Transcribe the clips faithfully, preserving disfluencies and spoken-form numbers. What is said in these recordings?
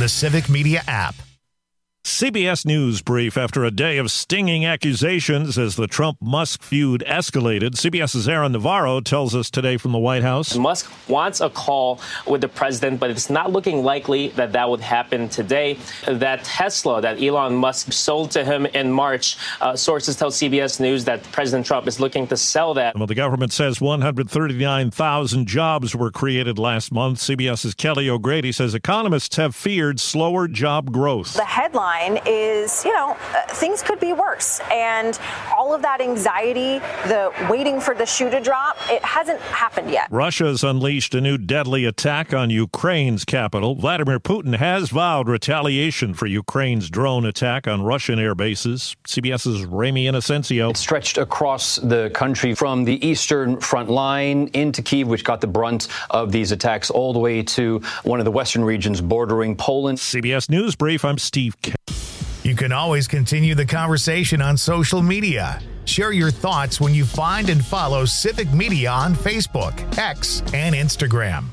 the Civic Media app. C B S News brief after a day of stinging accusations as the Trump-Musk feud escalated. CBS's Aaron Navarro tells us today from the White House. Musk wants a call with the president, but it's not looking likely that that would happen today. That Tesla that Elon Musk sold to him in March, uh, sources tell C B S News that President Trump is looking to sell that. Well, the government says one hundred thirty-nine thousand jobs were created last month. CBS's Kelly O'Grady says economists have feared slower job growth. The headline is, you know, uh, things could be worse. And all of that anxiety, the waiting for the shoe to drop, it hasn't happened yet. Russia's unleashed a new deadly attack on Ukraine's capital. Vladimir Putin has vowed retaliation for Ukraine's drone attack on Russian air bases. CBS's Ramy Inocencio. It stretched across the country from the eastern front line into Kyiv, which got the brunt of these attacks, all the way to one of the western regions bordering Poland. C B S News Brief, I'm Steve K. You can always continue the conversation on social media. Share your thoughts when you find and follow Civic Media on Facebook, X, and Instagram.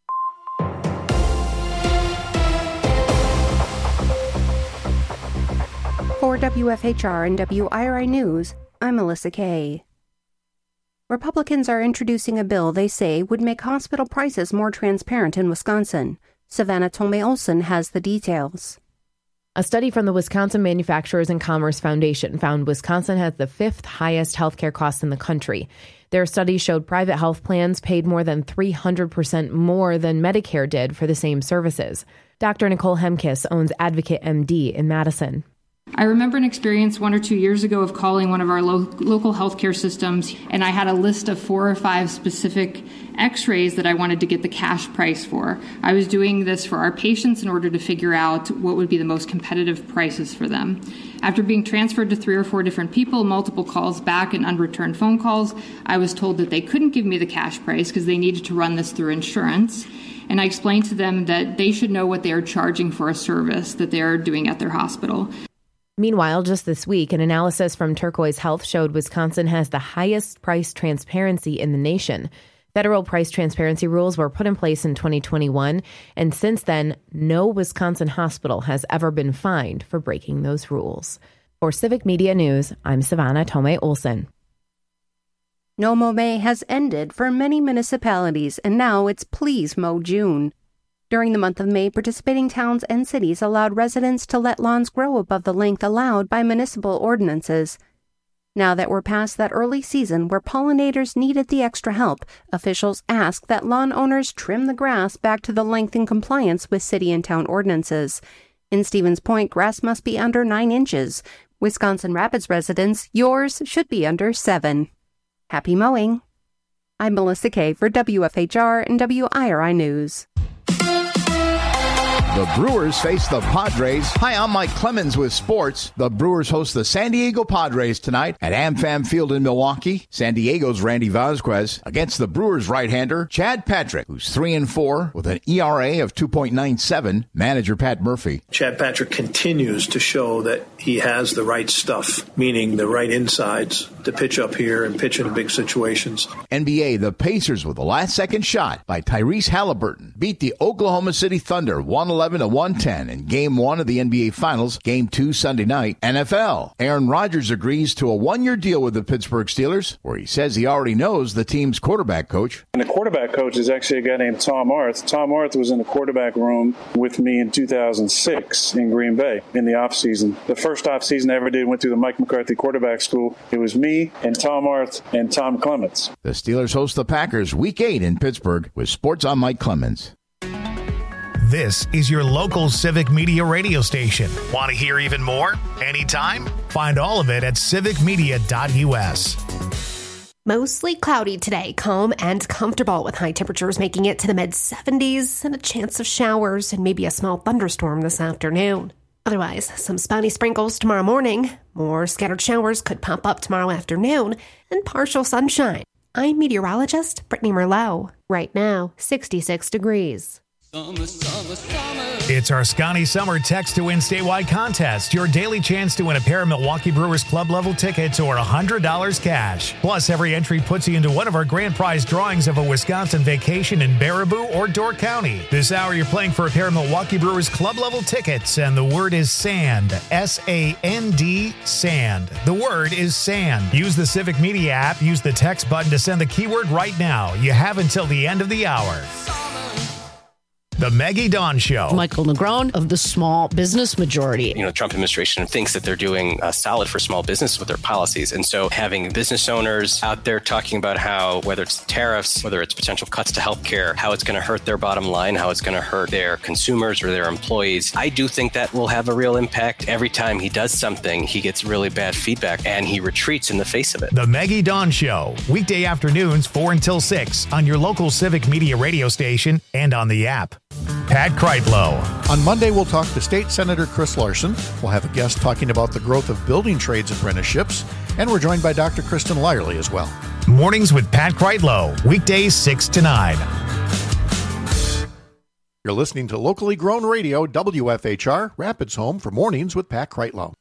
For W F H R and W I R I News, I'm Melissa Kay. Republicans are introducing a bill they say would make hospital prices more transparent in Wisconsin. Savannah Tomei-Olson has the details. A study from the Wisconsin Manufacturers and Commerce Foundation found Wisconsin has the fifth highest healthcare costs in the country. Their study showed private health plans paid more than three hundred percent more than Medicare did for the same services. Doctor Nicole Hemkiss owns Advocate M D in Madison. I remember an experience one or two years ago of calling one of our lo- local healthcare systems, and I had a list of four or five specific x-rays that I wanted to get the cash price for. I was doing this for our patients in order to figure out what would be the most competitive prices for them. After being transferred to three or four different people, multiple calls back and unreturned phone calls, I was told that they couldn't give me the cash price because they needed to run this through insurance. And I explained to them that they should know what they are charging for a service that they are doing at their hospital. Meanwhile, just this week, an analysis from Turquoise Health showed Wisconsin has the highest price transparency in the nation. Federal price transparency rules were put in place in twenty twenty-one, and since then, no Wisconsin hospital has ever been fined for breaking those rules. For Civic Media News, I'm Savannah Tomei-Olson. No Mow May has ended for many municipalities, and now it's Please Mow June. During the month of May, participating towns and cities allowed residents to let lawns grow above the length allowed by municipal ordinances. Now that we're past that early season where pollinators needed the extra help, officials ask that lawn owners trim the grass back to the length in compliance with city and town ordinances. In Stevens Point, grass must be under nine inches. Wisconsin Rapids residents, yours should be under seven. Happy mowing. I'm Melissa Kay for W F H R and W I R I News. The Brewers face the Padres. Hi, I'm Mike Clemens with sports. The Brewers host the San Diego Padres tonight at AmFam Field in Milwaukee. San Diego's Randy Vasquez against the Brewers right-hander Chad Patrick, who's three and four with an E R A of two point nine seven. Manager Pat Murphy. Chad Patrick continues to show that he has the right stuff, meaning the right insides to pitch up here and pitch in big situations. N B A, the Pacers with a last-second shot by Tyrese Halliburton beat the Oklahoma City Thunder one eleven to one ten in Game one of the N B A Finals, Game two Sunday night. N F L, Aaron Rodgers agrees to a one-year deal with the Pittsburgh Steelers, where he says he already knows the team's quarterback coach. And the quarterback coach is actually a guy named Tom Arth. Tom Arth was in the quarterback room with me in two thousand six in Green Bay in the offseason. The first offseason I ever did went through the Mike McCarthy quarterback school. It was me and Tom Arth and Tom Clements. The Steelers host the Packers Week eight in Pittsburgh with Sports on Mike Clemens. This is your local Civic Media radio station. Want to hear even more? Anytime? Find all of it at civic media dot u s. Mostly cloudy today, calm and comfortable with high temperatures making it to the mid seventies and a chance of showers and maybe a small thunderstorm this afternoon. Otherwise, some spotty sprinkles tomorrow morning. More scattered showers could pop up tomorrow afternoon and partial sunshine. I'm meteorologist Brittany Merlot. Right now, sixty-six degrees. Summer, summer, summer. It's our Scotty Summer Text to Win Statewide contest. Your daily chance to win a pair of Milwaukee Brewers Club level tickets or one hundred dollars cash. Plus, every entry puts you into one of our grand prize drawings of a Wisconsin vacation in Baraboo or Door County. This hour, you're playing for a pair of Milwaukee Brewers Club level tickets, and the word is SAND. S A N D, SAND. The word is SAND. Use the Civic Media app. Use the text button to send the keyword right now. You have until the end of the hour. The Maggie Dawn Show. Michael Negron of the Small Business Majority. You know, the Trump administration thinks that they're doing uh, solid for small business with their policies. And so having business owners out there talking about how, whether it's tariffs, whether it's potential cuts to healthcare, how it's going to hurt their bottom line, how it's going to hurt their consumers or their employees, I do think that will have a real impact. Every time he does something, he gets really bad feedback and he retreats in the face of it. The Maggie Dawn Show. Weekday afternoons, four until six on your local Civic Media radio station and on the app. Pat Kreitlow. On Monday, we'll talk to State Senator Chris Larson. We'll have a guest talking about the growth of building trades apprenticeships. And we're joined by Doctor Kristen Lyerly as well. Mornings with Pat Kreitlow. Weekdays six to nine. You're listening to Locally Grown Radio, W F H R, Rapids Home for Mornings with Pat Kreitlow.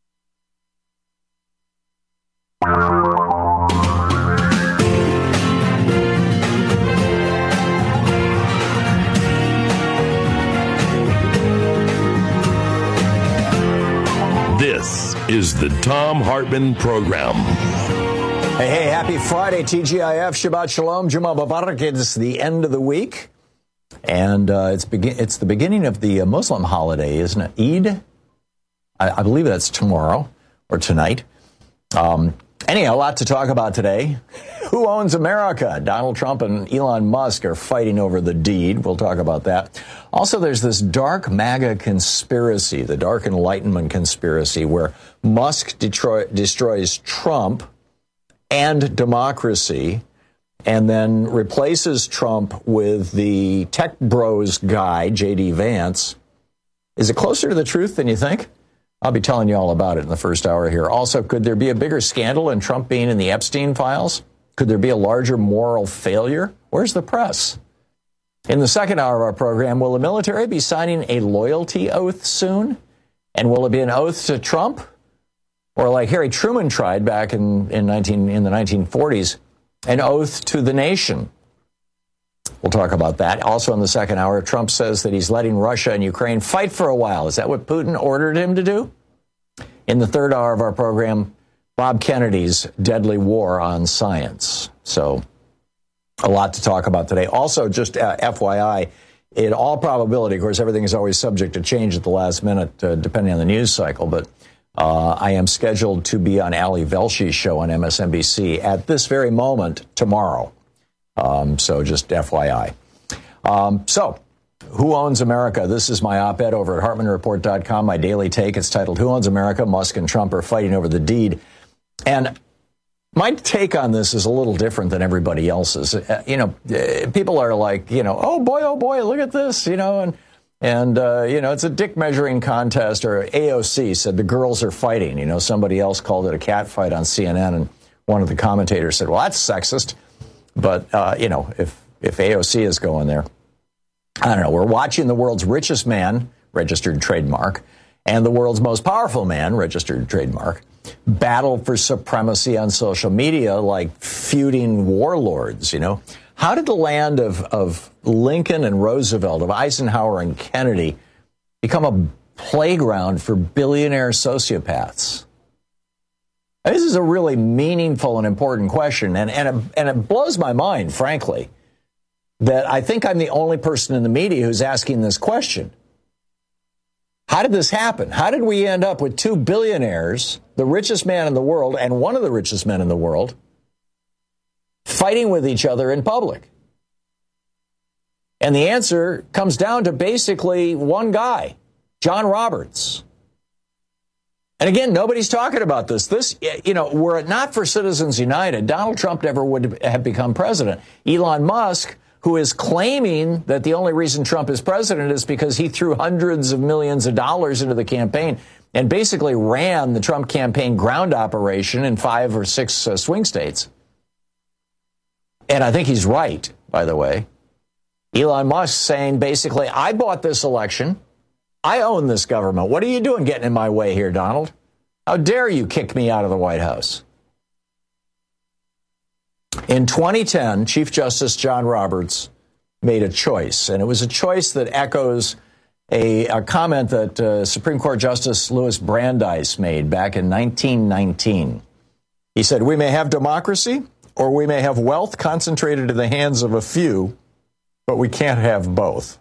This is the Thom Hartmann Program. Hey, hey, happy Friday, T G I F, Shabbat Shalom, Juma Barak. It's the end of the week, and uh, it's begin- It's the beginning of the Muslim holiday, isn't it? Eid? I, I believe that's tomorrow or tonight. Um, anyhow, a lot to talk about today. Who owns America? Donald Trump and Elon Musk are fighting over the deed. We'll talk about that. Also, there's this dark MAGA conspiracy, the dark Enlightenment conspiracy, where Musk detro- destroys Trump and democracy and then replaces Trump with the tech bros guy, J D Vance. Is it closer to the truth than you think? I'll be telling you all about it in the first hour here. Also, could there be a bigger scandal than Trump being in the Epstein files? Could there be a larger moral failure? Where's the press? In the second hour of our program, will the military be signing a loyalty oath soon? And will it be an oath to Trump? Or like Harry Truman tried back in, in, nineteen, in the nineteen forties, an oath to the nation? We'll talk about that. Also in the second hour, Trump says that he's letting Russia and Ukraine fight for a while. Is that what Putin ordered him to do? In the third hour of our program, Bob Kennedy's deadly war on science. So a lot to talk about today. Also, just uh, F Y I, in all probability, of course, everything is always subject to change at the last minute, uh, depending on the news cycle. But uh, I am scheduled to be on Ali Velshi's show on M S N B C at this very moment tomorrow. Um, so just F Y I. Um, so who owns America? This is my op-ed over at Hartmann Report dot com, my daily take. It's titled, Who Owns America? Musk and Trump are fighting over the deed. And my take on this is a little different than everybody else's. Uh, you know, uh, people are like, you know, oh boy, oh boy, look at this, you know, and, and uh, you know, it's a dick measuring contest. Or A O C said the girls are fighting. You know, somebody else called it a cat fight on C N N, and one of the commentators said, well, that's sexist. But, uh, you know, if, if A O C is going there, I don't know. We're watching the world's richest man, registered trademark, and the world's most powerful man, registered trademark, battle for supremacy on social media like feuding warlords, you know. How did the land of, of Lincoln and Roosevelt, of Eisenhower and Kennedy, become a playground for billionaire sociopaths? This is a really meaningful and important question, and, and, it, and it blows my mind, frankly, that I think I'm the only person in the media who's asking this question. How did this happen? How did we end up with two billionaires, the richest man in the world and one of the richest men in the world, fighting with each other in public? And the answer comes down to basically one guy, John Roberts. And again, nobody's talking about this. This, you know, were it not for Citizens United, Donald Trump never would have become president. Elon Musk, who is claiming that the only reason Trump is president is because he threw hundreds of millions of dollars into the campaign and basically ran the Trump campaign ground operation in five or six uh, swing states. And I think he's right, by the way. Elon Musk saying basically, I bought this election. I own this government. What are you doing getting in my way here, Donald? How dare you kick me out of the White House? In twenty ten, Chief Justice John Roberts made a choice, and it was a choice that echoes a, a comment that uh, Supreme Court Justice Louis Brandeis made back in nineteen nineteen. He said, we may have democracy or we may have wealth concentrated in the hands of a few, but we can't have both.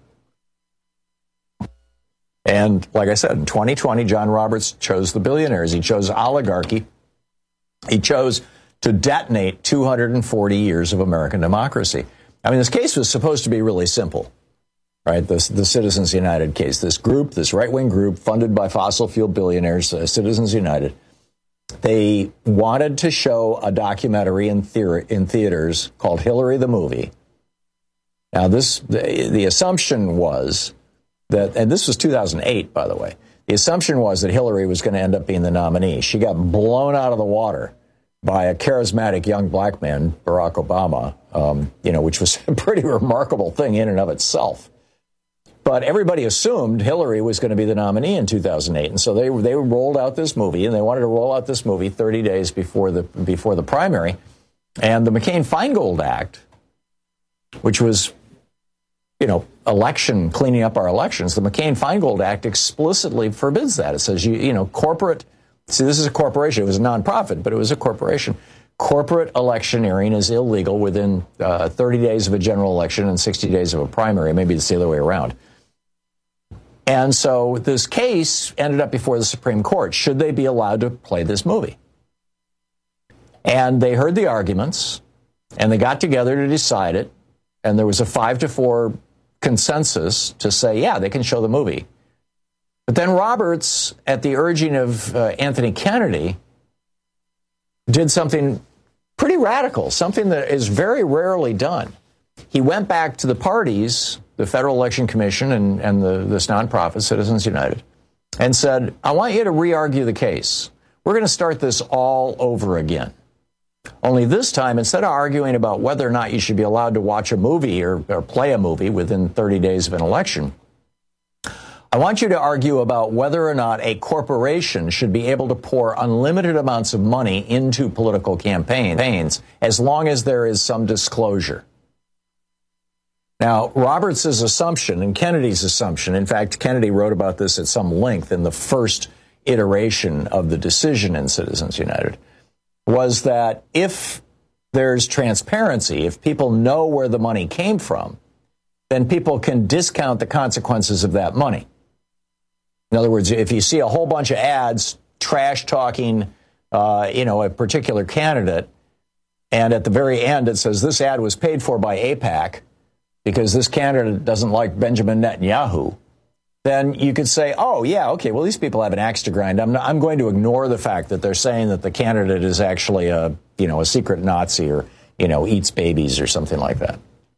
And like I said, in twenty twenty, John Roberts chose the billionaires. He chose oligarchy. He chose to detonate two hundred forty years of American democracy. I mean, this case was supposed to be really simple, right? This, the Citizens United case, this group, this right-wing group funded by fossil fuel billionaires, uh, Citizens United, they wanted to show a documentary in, theater, in theaters called Hillary the Movie. Now, this the, the assumption was that, and this was two thousand eight, by the way, the assumption was that Hillary was going to end up being the nominee. She got blown out of the water by a charismatic young black man, Barack Obama, um, you know, which was a pretty remarkable thing in and of itself. But everybody assumed Hillary was going to be the nominee in two thousand eight, and so they they rolled out this movie, and they wanted to roll out this movie thirty days before the before the primary. And the McCain-Feingold Act, which was, you know, election, cleaning up our elections, the McCain-Feingold Act explicitly forbids that. It says, you, you know, corporate, see, this is a corporation. It was a nonprofit, but it was a corporation. Corporate electioneering is illegal within uh, thirty days of a general election and sixty days of a primary. Maybe it's the other way around. And so this case ended up before the Supreme Court. Should they be allowed to play this movie? And they heard the arguments, and they got together to decide it. And there was a five to four consensus to say, yeah, they can show the movie. But then Roberts, at the urging of uh, Anthony Kennedy, did something pretty radical, something that is very rarely done. He went back to the parties, the Federal Election Commission and, and the, this nonprofit, Citizens United, and said, I want you to re-argue the case. We're going to start this all over again. Only this time, instead of arguing about whether or not you should be allowed to watch a movie or, or play a movie within thirty days of an election, I want you to argue about whether or not a corporation should be able to pour unlimited amounts of money into political campaigns as long as there is some disclosure. Now, Roberts' assumption and Kennedy's assumption, in fact, Kennedy wrote about this at some length in the first iteration of the decision in Citizens United, was that if there's transparency, if people know where the money came from, then people can discount the consequences of that money. In other words, if you see a whole bunch of ads trash-talking, uh, you know, a particular candidate, and at the very end it says this ad was paid for by AIPAC because this candidate doesn't like Benjamin Netanyahu, then you could say, oh, yeah, okay, well, these people have an axe to grind. I'm, not, I'm going to ignore the fact that they're saying that the candidate is actually a, you know, a secret Nazi or, you know, eats babies or something like that.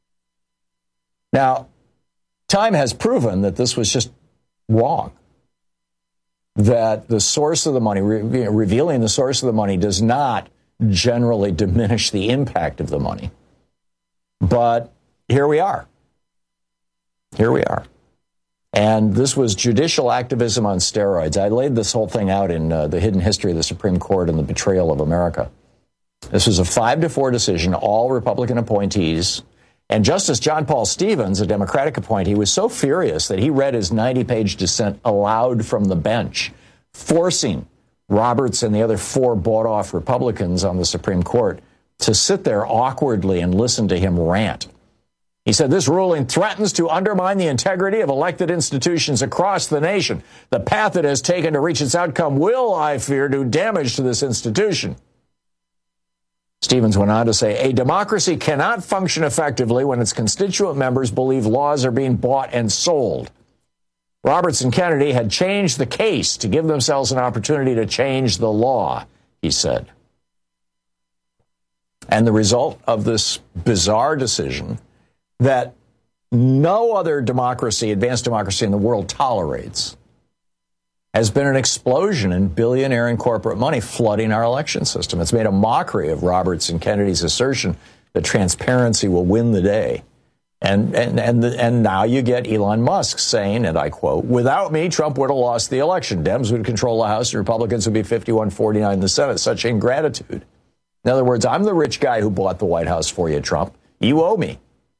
Now, time has proven that this was just wrong. That the source of the money, re- revealing the source of the money does not generally diminish the impact of the money. But here we are. Here we are. And this was judicial activism on steroids. I laid this whole thing out in uh, The Hidden History of the Supreme Court and the Betrayal of America. This was a five to four decision, all Republican appointees. And Justice John Paul Stevens, a Democratic appointee, was so furious that he read his ninety-page dissent aloud from the bench, forcing Roberts and the other four bought-off Republicans on the Supreme Court to sit there awkwardly and listen to him rant. He said, this ruling threatens to undermine the integrity of elected institutions across the nation. The path it has taken to reach its outcome will, I fear, do damage to this institution. Stevens went on to say, a democracy cannot function effectively when its constituent members believe laws are being bought and sold. Roberts and Kennedy had changed the case to give themselves an opportunity to change the law, he said. And the result of this bizarre decision that no other democracy, advanced democracy in the world tolerates, has been an explosion in billionaire and corporate money flooding our election system. It's made a mockery of Roberts and Kennedy's assertion that transparency will win the day. And, and, and, and now you get Elon Musk saying, and I quote, without me, Trump would have lost the election. Dems would control the House and Republicans would be fifty-one forty-nine in the Senate. Such ingratitude. In other words, I'm the rich guy who bought the White House for you, Trump. You owe me.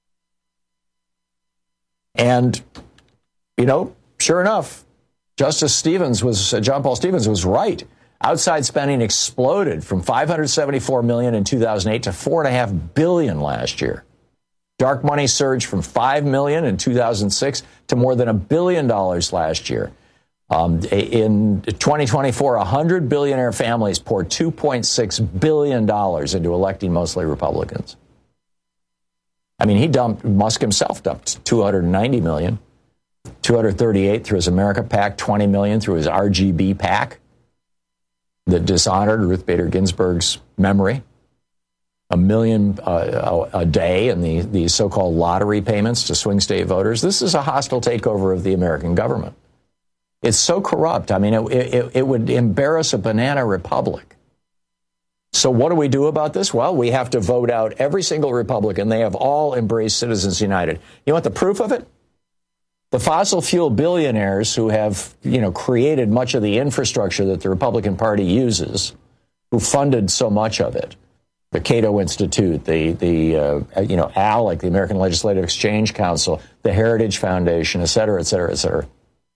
And, you know, sure enough, Justice Stevens was, uh, John Paul Stevens was right. Outside spending exploded from five hundred seventy-four million dollars in two thousand eight to four point five billion dollars last year. Dark money surged from five million dollars in two thousand six to more than a billion dollars last year. Um, in twenty twenty-four, one hundred billionaire families poured two point six billion dollars into electing mostly Republicans. I mean, he dumped, Musk himself dumped two hundred ninety million dollars, two hundred thirty-eight through his America PAC, twenty million dollars through his R G B PAC that dishonored Ruth Bader Ginsburg's memory. A million uh, a day in the, the so-called lottery payments to swing state voters. This is a hostile takeover of the American government. It's so corrupt. I mean, it, it, it would embarrass a banana republic. So what do we do about this? Well, we have to vote out every single Republican. They have all embraced Citizens United. You want the proof of it? The fossil fuel billionaires who have, you know, created much of the infrastructure that the Republican Party uses, who funded so much of it, the Cato Institute, the, the uh, you know, ALEC, the American Legislative Exchange Council, the Heritage Foundation, et cetera, et cetera, et cetera.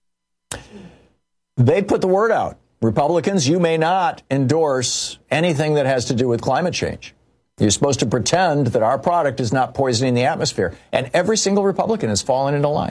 They put the word out. Republicans, you may not endorse anything that has to do with climate change. You're supposed to pretend that our product is not poisoning the atmosphere. And every single Republican has fallen into line.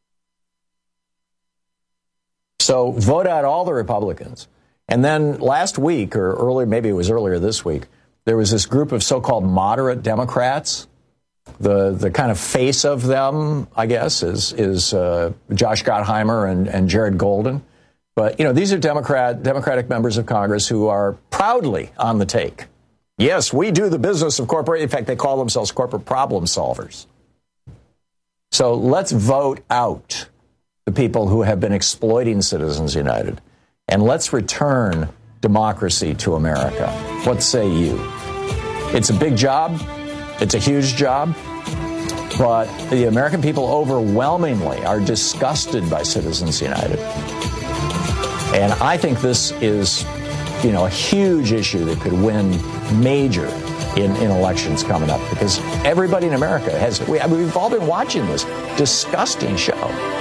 So vote out all the Republicans. And then last week, or earlier, maybe it was earlier this week, there was this group of so-called moderate Democrats. The the kind of face of them, I guess, is is uh, Josh Gottheimer and, and Jared Golden. But, you know, these are Democrat Democratic members of Congress who are proudly on the take. Yes, we do the business of corporate. In fact, they call themselves corporate problem solvers. So let's vote out the people who have been exploiting Citizens United. And let's return democracy to America. What say you? It's a big job. It's a huge job. But the American people overwhelmingly are disgusted by Citizens United. And I think this is, you know, a huge issue that could win major in, in elections coming up, because everybody in America has, we, I mean, we've all been watching this disgusting show.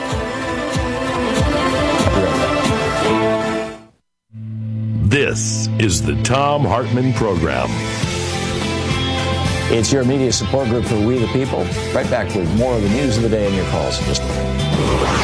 This is the Thom Hartmann Program. It's your media support group for We the People. Right back with more of the news of the day and your calls in just a minute.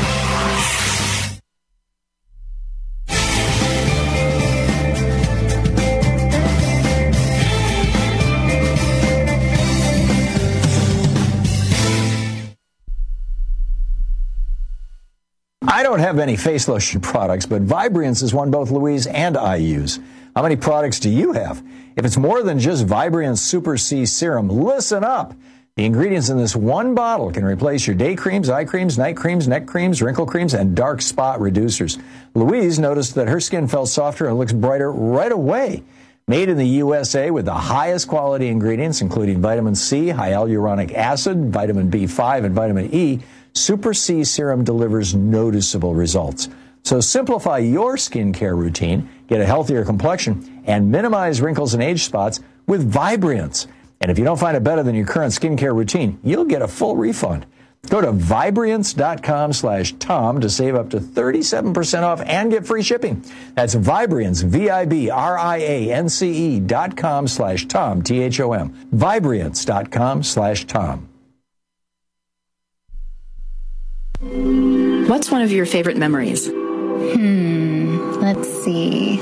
I don't have any face lotion products, but Vibriance is one both Louise and I use. How many products do you have? If it's more than just Vibriance Super C Serum, listen up. The ingredients in this one bottle can replace your day creams, eye creams, night creams, neck creams, wrinkle creams, and dark spot reducers. Louise noticed that her skin felt softer and looks brighter right away. Made in the U S A with the highest quality ingredients, including vitamin C, hyaluronic acid, vitamin B five, and vitamin E, Super C Serum delivers noticeable results. So simplify your skincare routine, get a healthier complexion, and minimize wrinkles and age spots with Vibriance. And if you don't find it better than your current skincare routine, you'll get a full refund. Go to Vibriance.com slash Tom to save up to thirty-seven percent off and get free shipping. That's Vibriance, V I B R I A N C E dot com slash Tom, T H O M. Vibriance.com slash Tom. What's one of your favorite memories? Hmm, let's see.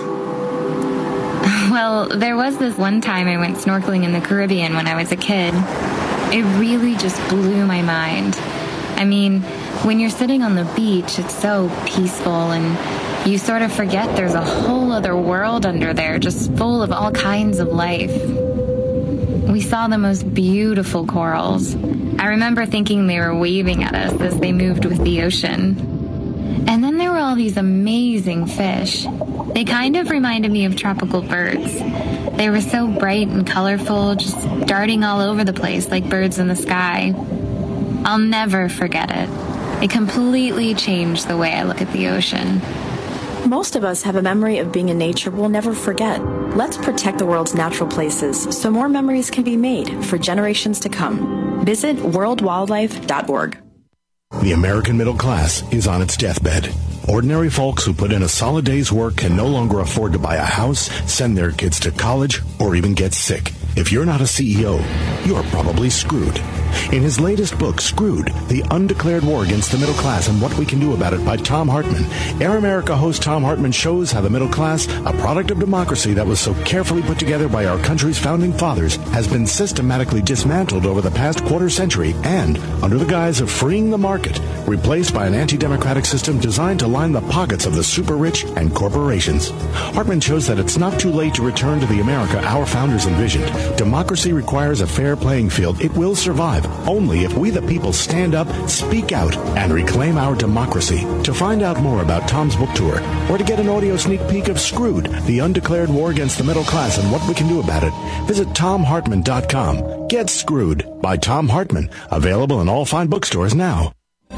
Well, there was this one time I went snorkeling in the Caribbean when I was a kid. It really just blew my mind. I mean, when you're sitting on the beach, it's so peaceful, and you sort of forget there's a whole other world under there, just full of all kinds of life. We saw the most beautiful corals. I remember thinking they were waving at us as they moved with the ocean. And then there were all these amazing fish. They kind of reminded me of tropical birds. They were so bright and colorful, just darting all over the place like birds in the sky. I'll never forget it. It completely changed the way I look at the ocean. Most of us have a memory of being in nature we'll never forget. Let's protect the world's natural places so more memories can be made for generations to come. Visit world wildlife dot org. The American middle class is on its deathbed. Ordinary folks who put in a solid day's work can no longer afford to buy a house, send their kids to college, or even get sick. If you're not a C E O, you're probably screwed. In his latest book, Screwed, The Undeclared War Against the Middle Class and What We Can Do About It by Tom Hartman, Air America host Tom Hartman shows how the middle class, a product of democracy that was so carefully put together by our country's founding fathers, has been systematically dismantled over the past quarter century and, under the guise of freeing the market, replaced by an anti-democratic system designed to line the pockets of the super-rich and corporations. Hartman shows that it's not too late to return to the America our founders envisioned. Democracy requires a fair playing field. It will survive only if we the people stand up, speak out, and reclaim our democracy. To find out more about Tom's book tour, or to get an audio sneak peek of Screwed, The Undeclared War Against the Middle Class and What We Can Do About It, visit tom hartman dot com. Get Screwed by Tom Hartman. Available in all fine bookstores now.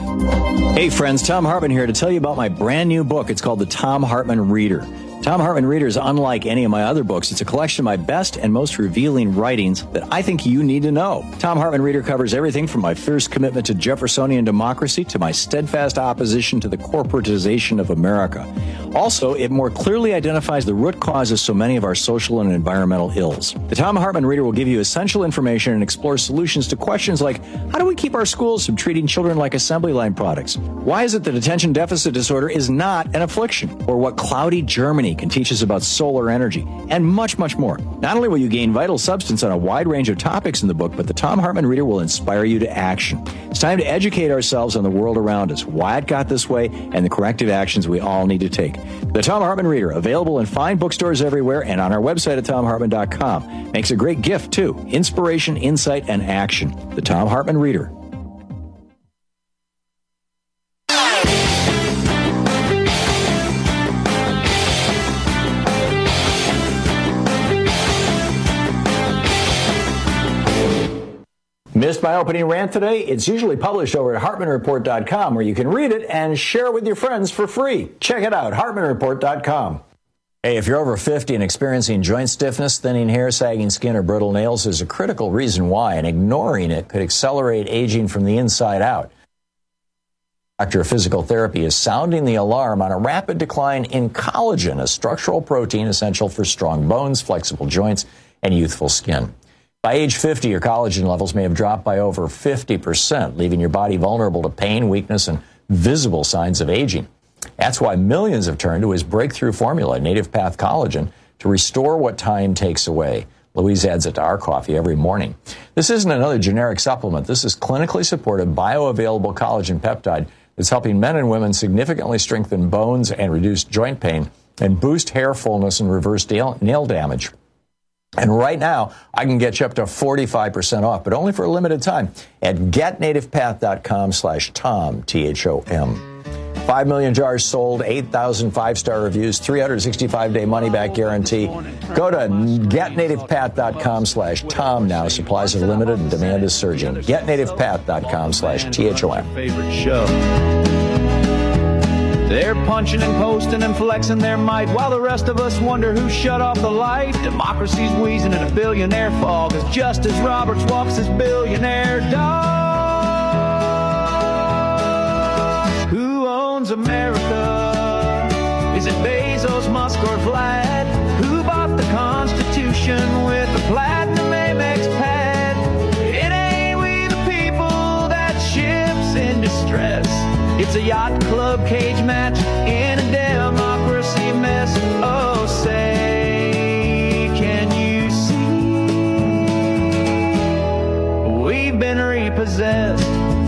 Hey friends, Tom Hartman here to tell you about my brand new book. It's called The Tom Hartman Reader. Tom Hartman Reader is unlike any of my other books. It's a collection of my best and most revealing writings that I think you need to know. Tom Hartman Reader covers everything from my fierce commitment to Jeffersonian democracy to my steadfast opposition to the corporatization of America. Also, it more clearly identifies the root cause of so many of our social and environmental ills. The Tom Hartman Reader will give you essential information and explore solutions to questions like, how do we keep our schools from treating children like assembly line products? Why is it that attention deficit disorder is not an affliction? Or what cloudy Germany can teach us about solar energy, and much, much more. Not only will you gain vital substance on a wide range of topics in the book, but the Tom Hartman Reader will inspire you to action. It's time to educate ourselves on the world around us, why it got this way, and the corrective actions we all need to take. The Tom Hartman Reader, available in fine bookstores everywhere and on our website at tom hartman dot com. Makes a great gift, too. Inspiration, insight, and action. The Tom Hartman Reader. Missed my opening rant today? It's usually published over at hartman report dot com, where you can read it and share it with your friends for free. Check it out, hartman report dot com. Hey, if you're over fifty and experiencing joint stiffness, thinning hair, sagging skin, or brittle nails, there's a critical reason why, and ignoring it could accelerate aging from the inside out. Doctor of Physical Therapy is sounding the alarm on a rapid decline in collagen, a structural protein essential for strong bones, flexible joints, and youthful skin. By age fifty, your collagen levels may have dropped by over fifty percent, leaving your body vulnerable to pain, weakness, and visible signs of aging. That's why millions have turned to his breakthrough formula, Native Path Collagen, to restore what time takes away. Louise adds it to our coffee every morning. This isn't another generic supplement. This is clinically supported, bioavailable collagen peptide that's helping men and women significantly strengthen bones and reduce joint pain and boost hair fullness and reverse nail damage. And right now, I can get you up to forty-five percent off, but only for a limited time at get native path dot com slash Tom, T H O M. Five million jars sold, eight thousand five-star reviews, three hundred sixty-five day money-back guarantee. Go to get native path dot com slash Tom now. Supplies are limited and demand is surging. get native path dot com slash T H O M. Favorite show. They're punching and posting and flexing their might while the rest of us wonder who shut off the light. Democracy's wheezing in a billionaire fog as Justice Roberts walks his billionaire dog. Who owns America? Is it Bezos, Musk, or Vlad? Who bought the Constitution with a platinum Amex pad? It ain't we the people, that ship's in distress. It's a yacht club cage match in a democracy mess. Oh, say, can you see? We've been repossessed.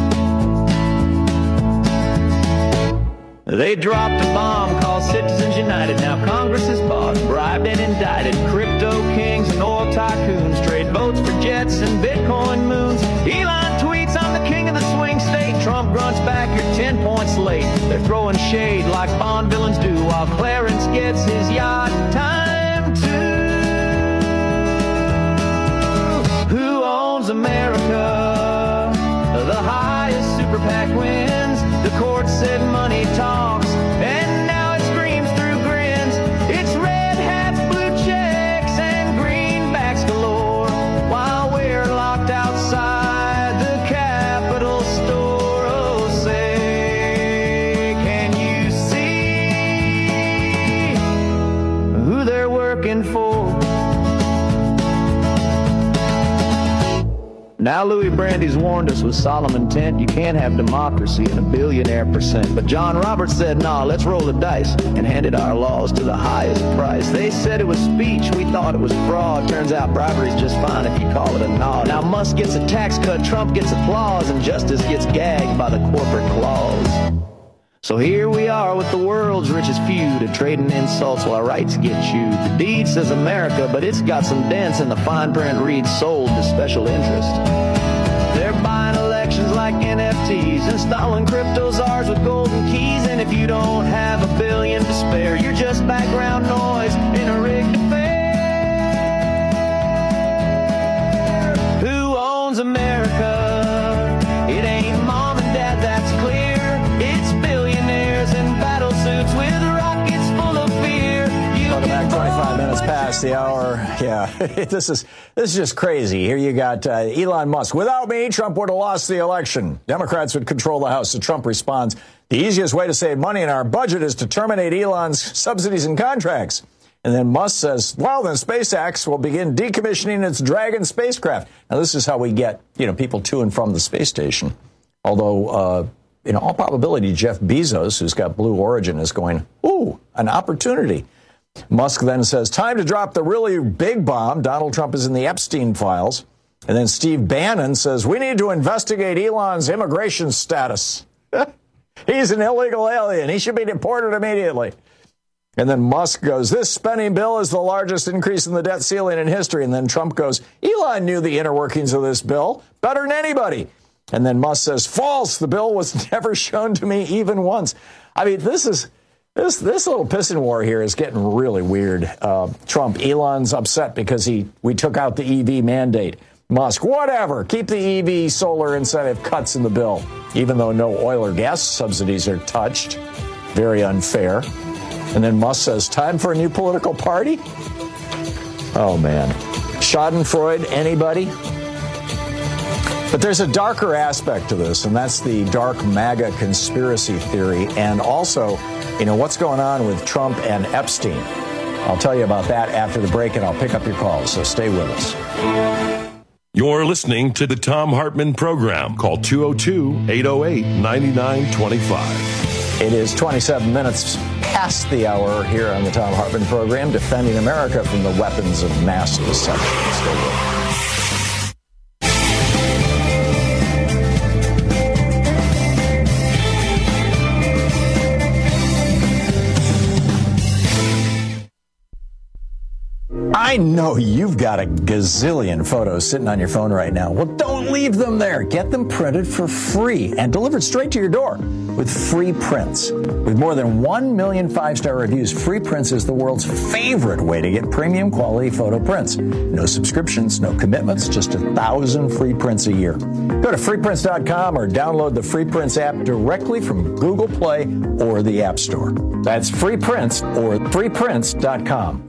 They dropped a bomb called Citizens United. Now Congress is bought, bribed, and indicted. Crypto kings and oil tycoons trade votes for jets and Bitcoin moons. Elon tweets, I'm the king of the swing state. Trump grunts back, you're ten points late. They're throwing shade like Bond villains do, while Clarence gets his yacht time too. Who owns America? The highest Now Louis Brandeis warned us with solemn intent, you can't have democracy in a billionaire percent. But John Roberts said, nah, let's roll the dice, and handed our laws to the highest price. They said it was speech, we thought it was fraud. Turns out bribery's just fine if you call it a nod. Now Musk gets a tax cut, Trump gets applause, and justice gets gagged by the corporate claws. So here we are with the world's richest few, to trading insults while rights get chewed. The deed says America, but it's got some dents, and the fine print reads sold to special interest. They're buying elections like N F Ts, installing crypto czars with golden keys, and if you don't have a billion to spare, you're just background noise in a rigged affair. Who owns America? It ain't mom and dad, that's clear. It's billionaires in battle suits with rockets full of fear. You Welcome back. twenty-five minutes past the hour. Yeah, this is this is just crazy. Here you got uh, Elon Musk. Without me, Trump would have lost the election. Democrats would control the House. So Trump responds, the easiest way to save money in our budget is to terminate Elon's subsidies and contracts. And then Musk says, well, then SpaceX will begin decommissioning its Dragon spacecraft. Now, this is how we get, you know, people to and from the space station. Although, uh, in all probability, Jeff Bezos, who's got Blue Origin, is going, ooh, an opportunity. Musk then says, time to drop the really big bomb. Donald Trump is in the Epstein files. And then Steve Bannon says, we need to investigate Elon's immigration status. He's an illegal alien. He should be deported immediately. And then Musk goes, this spending bill is the largest increase in the debt ceiling in history. And then Trump goes, Elon knew the inner workings of this bill better than anybody. And then Musk says, false. The bill was never shown to me even once. I mean, this is this this little pissing war here is getting really weird. Uh, Trump, Elon's upset because he we took out the E V mandate. Musk, whatever. Keep the E V solar incentive cuts in the bill, even though no oil or gas subsidies are touched. Very unfair. And then Musk says, time for a new political party? Oh, man. Schadenfreude, anybody? But there's a darker aspect to this, and that's the dark MAGA conspiracy theory, and also, you know, what's going on with Trump and Epstein. I'll tell you about that after the break, and I'll pick up your calls, so stay with us. You're listening to the Thom Hartmann Program. Call two oh two, eight oh eight, nine nine two five. It is twenty-seven minutes past the hour here on the Thom Hartmann Program, defending America from the weapons of mass deception. Stay with us. I know you've got a gazillion photos sitting on your phone right now. Well, don't leave them there. Get them printed for free and delivered straight to your door with Free Prints. With more than one million five-star reviews, Free Prints is the world's favorite way to get premium quality photo prints. No subscriptions, no commitments, just a thousand free prints a year. Go to free prints dot com or download the Free Prints app directly from Google Play or the App Store. That's Free Prints or free prints dot com.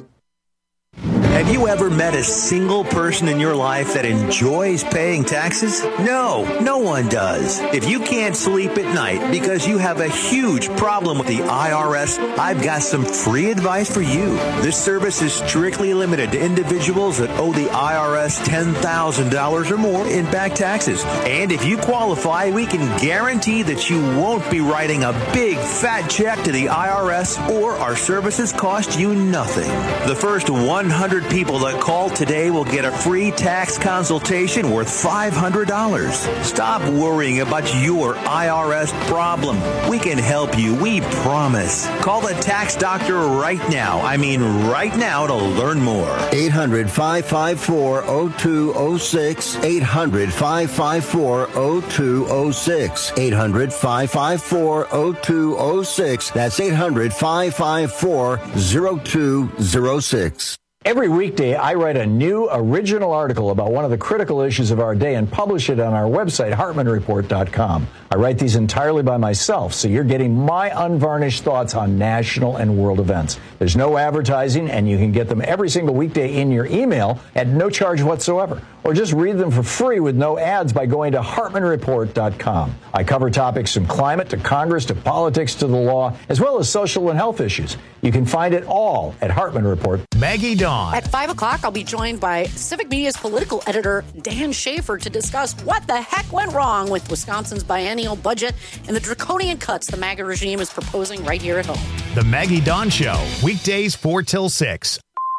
Have you ever met a single person in your life that enjoys paying taxes? No, no one does. If you can't sleep at night because you have a huge problem with the I R S, I've got some free advice for you. This service is strictly limited to individuals that owe the I R S ten thousand dollars or more in back taxes. And if you qualify, we can guarantee that you won't be writing a big fat check to the I R S, or our services cost you nothing. The first one hundred people that call today will get a free tax consultation worth five hundred dollars. Stop worrying about your I R S problem. We can help you, we promise. Call the tax doctor right now. I mean right now to learn more. eight hundred, five five four, oh two oh six. eight hundred, five five four, oh two oh six. eight hundred, five five four, oh two oh six. That's eight hundred, five five four, oh two oh six. Every weekday, I write a new original article about one of the critical issues of our day and publish it on our website, hartmann report dot com. I write these entirely by myself, so you're getting my unvarnished thoughts on national and world events. There's no advertising, and you can get them every single weekday in your email at no charge whatsoever. Or just read them for free with no ads by going to hartmann report dot com. I cover topics from climate to Congress to politics to the law, as well as social and health issues. You can find it all at Hartmann Report. Maggie Dawn on. At five o'clock, I'll be joined by Civic Media's political editor, Dan Schaefer, to discuss what the heck went wrong with Wisconsin's biennial budget and the draconian cuts the MAGA regime is proposing right here at home. The Maggie Dawn Show, weekdays four till six.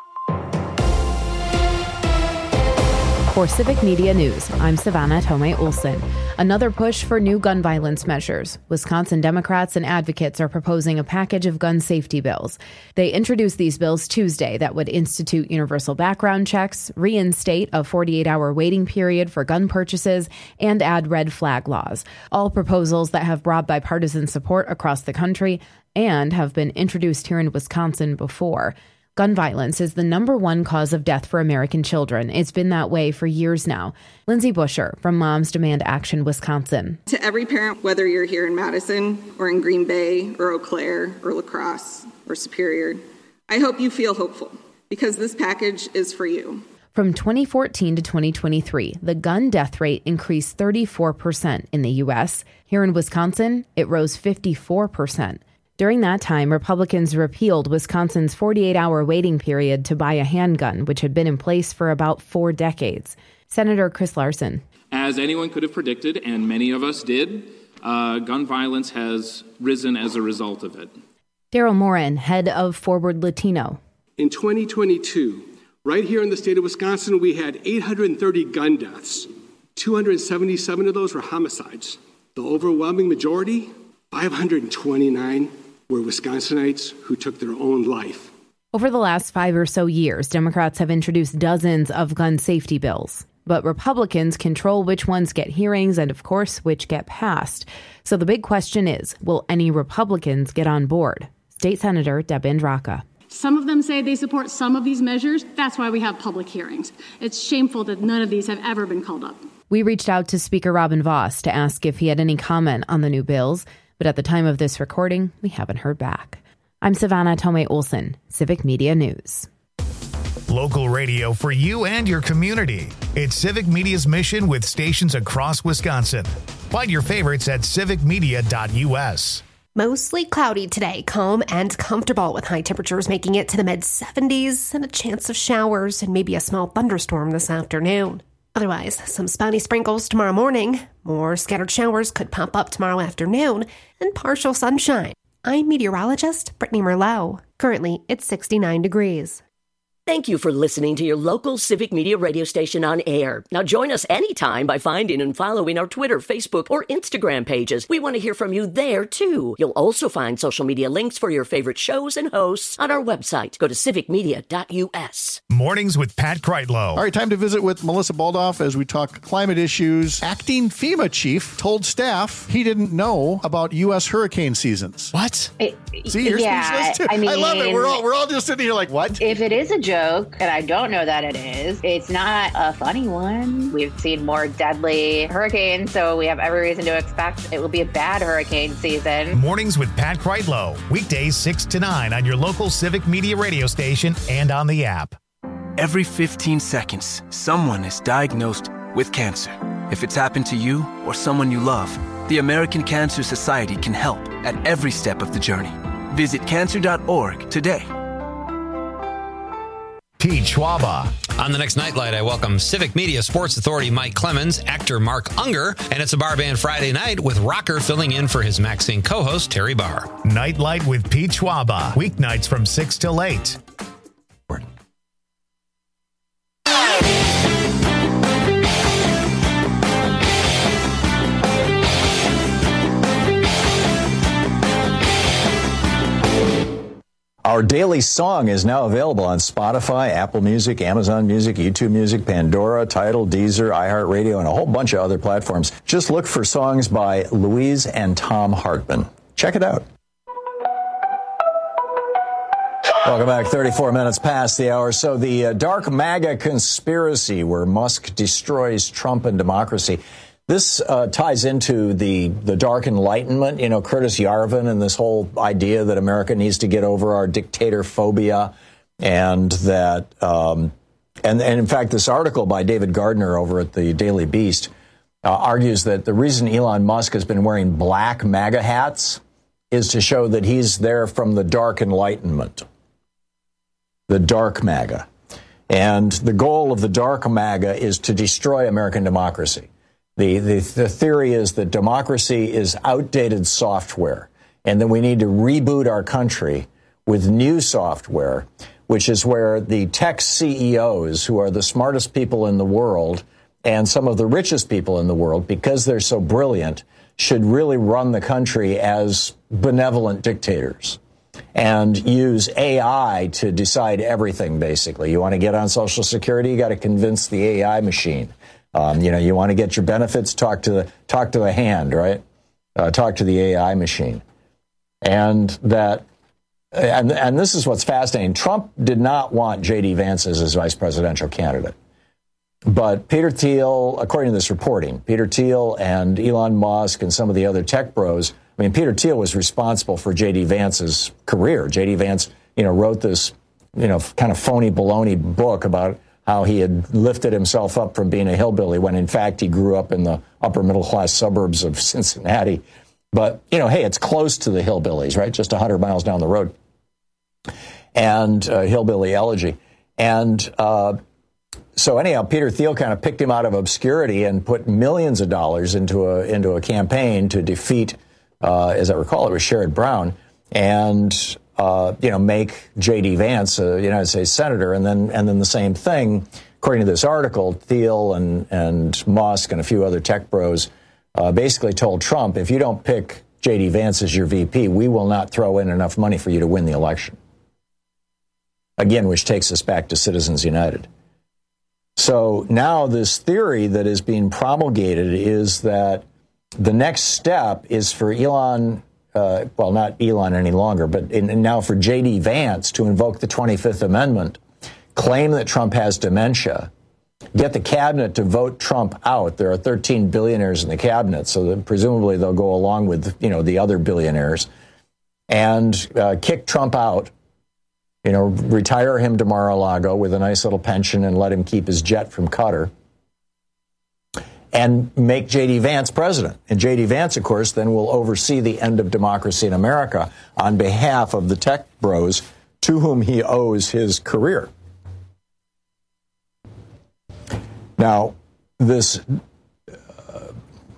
For Civic Media News, I'm Savannah Tomei Olson. Another push for new gun violence measures. Wisconsin Democrats and advocates are proposing a package of gun safety bills. They introduced these bills Tuesday that would institute universal background checks, reinstate a forty-eight hour waiting period for gun purchases, and add red flag laws. All proposals that have broad bipartisan support across the country and have been introduced here in Wisconsin before. Gun violence is the number one cause of death for American children. It's been that way for years now. Lindsay Busher from Moms Demand Action, Wisconsin. To every parent, whether you're here in Madison or in Green Bay or Eau Claire or La Crosse or Superior, I hope you feel hopeful because this package is for you. From twenty fourteen to twenty twenty-three, the gun death rate increased thirty-four percent in the U S. Here in Wisconsin, it rose fifty-four percent. During that time, Republicans repealed Wisconsin's forty-eight hour waiting period to buy a handgun, which had been in place for about four decades. Senator Chris Larson. As anyone could have predicted, and many of us did, uh, gun violence has risen as a result of it. Daryl Morin, head of Forward Latino. In twenty twenty-two, right here in the state of Wisconsin, we had eight hundred thirty gun deaths. two hundred seventy-seven of those were homicides. The overwhelming majority, five hundred twenty-nine, were Wisconsinites who took their own life. Over the last five or so years, Democrats have introduced dozens of gun safety bills. But Republicans control which ones get hearings and, of course, which get passed. So the big question is, will any Republicans get on board? State Senator Deb Andraka. Some of them say they support some of these measures. That's why we have public hearings. It's shameful that none of these have ever been called up. We reached out to Speaker Robin Vos to ask if he had any comment on the new bills. But at the time of this recording, we haven't heard back. I'm Savannah Tomei Olson, Civic Media News. Local radio for you and your community. It's Civic Media's mission with stations across Wisconsin. Find your favorites at civic media dot u s. Mostly cloudy today, calm and comfortable with high temperatures making it to the mid seventies and a chance of showers and maybe a small thunderstorm this afternoon. Otherwise, some spotty sprinkles tomorrow morning. More scattered showers could pop up tomorrow afternoon and partial sunshine. I'm meteorologist Brittany Merlot. Currently, it's sixty-nine degrees. Thank you for listening to your local Civic Media radio station on air. Now join us anytime by finding and following our Twitter, Facebook, or Instagram pages. We want to hear from you there, too. You'll also find social media links for your favorite shows and hosts on our website. Go to civic media dot u s. Mornings with Pat Kreitlow. All right, time to visit with Melissa Baldoff as we talk climate issues. Acting FEMA chief told staff he didn't know about U S hurricane seasons. What? It, See, you're yeah, speechless too. I mean, I love it. We're all, we're all just sitting here like, what? If it is a joke, and I don't know that it is, it's not a funny one. We've seen more deadly hurricanes, so we have every reason to expect it will be a bad hurricane season. Mornings with Pat Kreitlow. Weekdays six to nine on your local Civic Media radio station and on the app. Every fifteen seconds, someone is diagnosed with cancer. If it's happened to you or someone you love, the American Cancer Society can help at every step of the journey. Visit cancer dot org today. Pete Schwaba. On the next Nightlight, I welcome Civic Media Sports Authority Mike Clemens, actor Mark Unger, and it's a Bar Band Friday night with Rocker filling in for his Maxine co-host Terry Barr. Nightlight with Pete Schwaba. Weeknights from six till eight. Our daily song is now available on Spotify, Apple Music, Amazon Music, YouTube Music, Pandora, Tidal, Deezer, iHeartRadio, and a whole bunch of other platforms. Just look for songs by Louise and Tom Hartman. Check it out. Welcome back. thirty-four minutes past the hour. So the uh, dark MAGA conspiracy where Musk destroys Trump and democracy. This uh, ties into the, the dark enlightenment, you know, Curtis Yarvin and this whole idea that America needs to get over our dictator phobia, and that, um, and, and in fact, this article by David Gardner over at the Daily Beast uh, argues that the reason Elon Musk has been wearing black MAGA hats is to show that he's there from the dark enlightenment, the dark MAGA. And the goal of the dark MAGA is to destroy American democracy. The, the, the theory is that democracy is outdated software, and that we need to reboot our country with new software, which is where the tech C E Os, who are the smartest people in the world and some of the richest people in the world, because they're so brilliant, should really run the country as benevolent dictators and use A I to decide everything, basically. You want to get on Social Security, you got to convince the A I machine. Um, you know, you want to get your benefits, talk to the, talk to the hand, right? Uh, talk to the A I machine. And that, and, and this is what's fascinating. Trump did not want J D Vance as his vice presidential candidate. But Peter Thiel, according to this reporting, Peter Thiel and Elon Musk and some of the other tech bros, I mean, Peter Thiel was responsible for J D Vance's career. J D Vance, you know, wrote this, you know, kind of phony baloney book about how he had lifted himself up from being a hillbilly when, in fact, he grew up in the upper middle-class suburbs of Cincinnati. But, you know, hey, it's close to the hillbillies, right? Just one hundred miles down the road. And uh, hillbilly elegy. And uh, so anyhow, Peter Thiel kind of picked him out of obscurity and put millions of dollars into a into a campaign to defeat, uh, as I recall, it was Sherrod Brown, and uh, you know, make J D Vance a United States senator. And then and then the same thing, according to this article, Thiel and and Musk and a few other tech bros uh, basically told Trump, if you don't pick J D Vance as your V P, we will not throw in enough money for you to win the election. Again, which takes us back to Citizens United. So now this theory that is being promulgated is that the next step is for Elon, uh, well, not Elon any longer, but in, now for J D Vance to invoke the twenty-fifth Amendment, claim that Trump has dementia, get the cabinet to vote Trump out. There are thirteen billionaires in the cabinet, so that presumably they'll go along with, you know, the other billionaires, and uh, kick Trump out. You know, retire him to Mar-a-Lago with a nice little pension and let him keep his jet from Qatar. And make J D Vance president. And J D Vance, of course, then will oversee the end of democracy in America on behalf of the tech bros to whom he owes his career. Now, this, uh,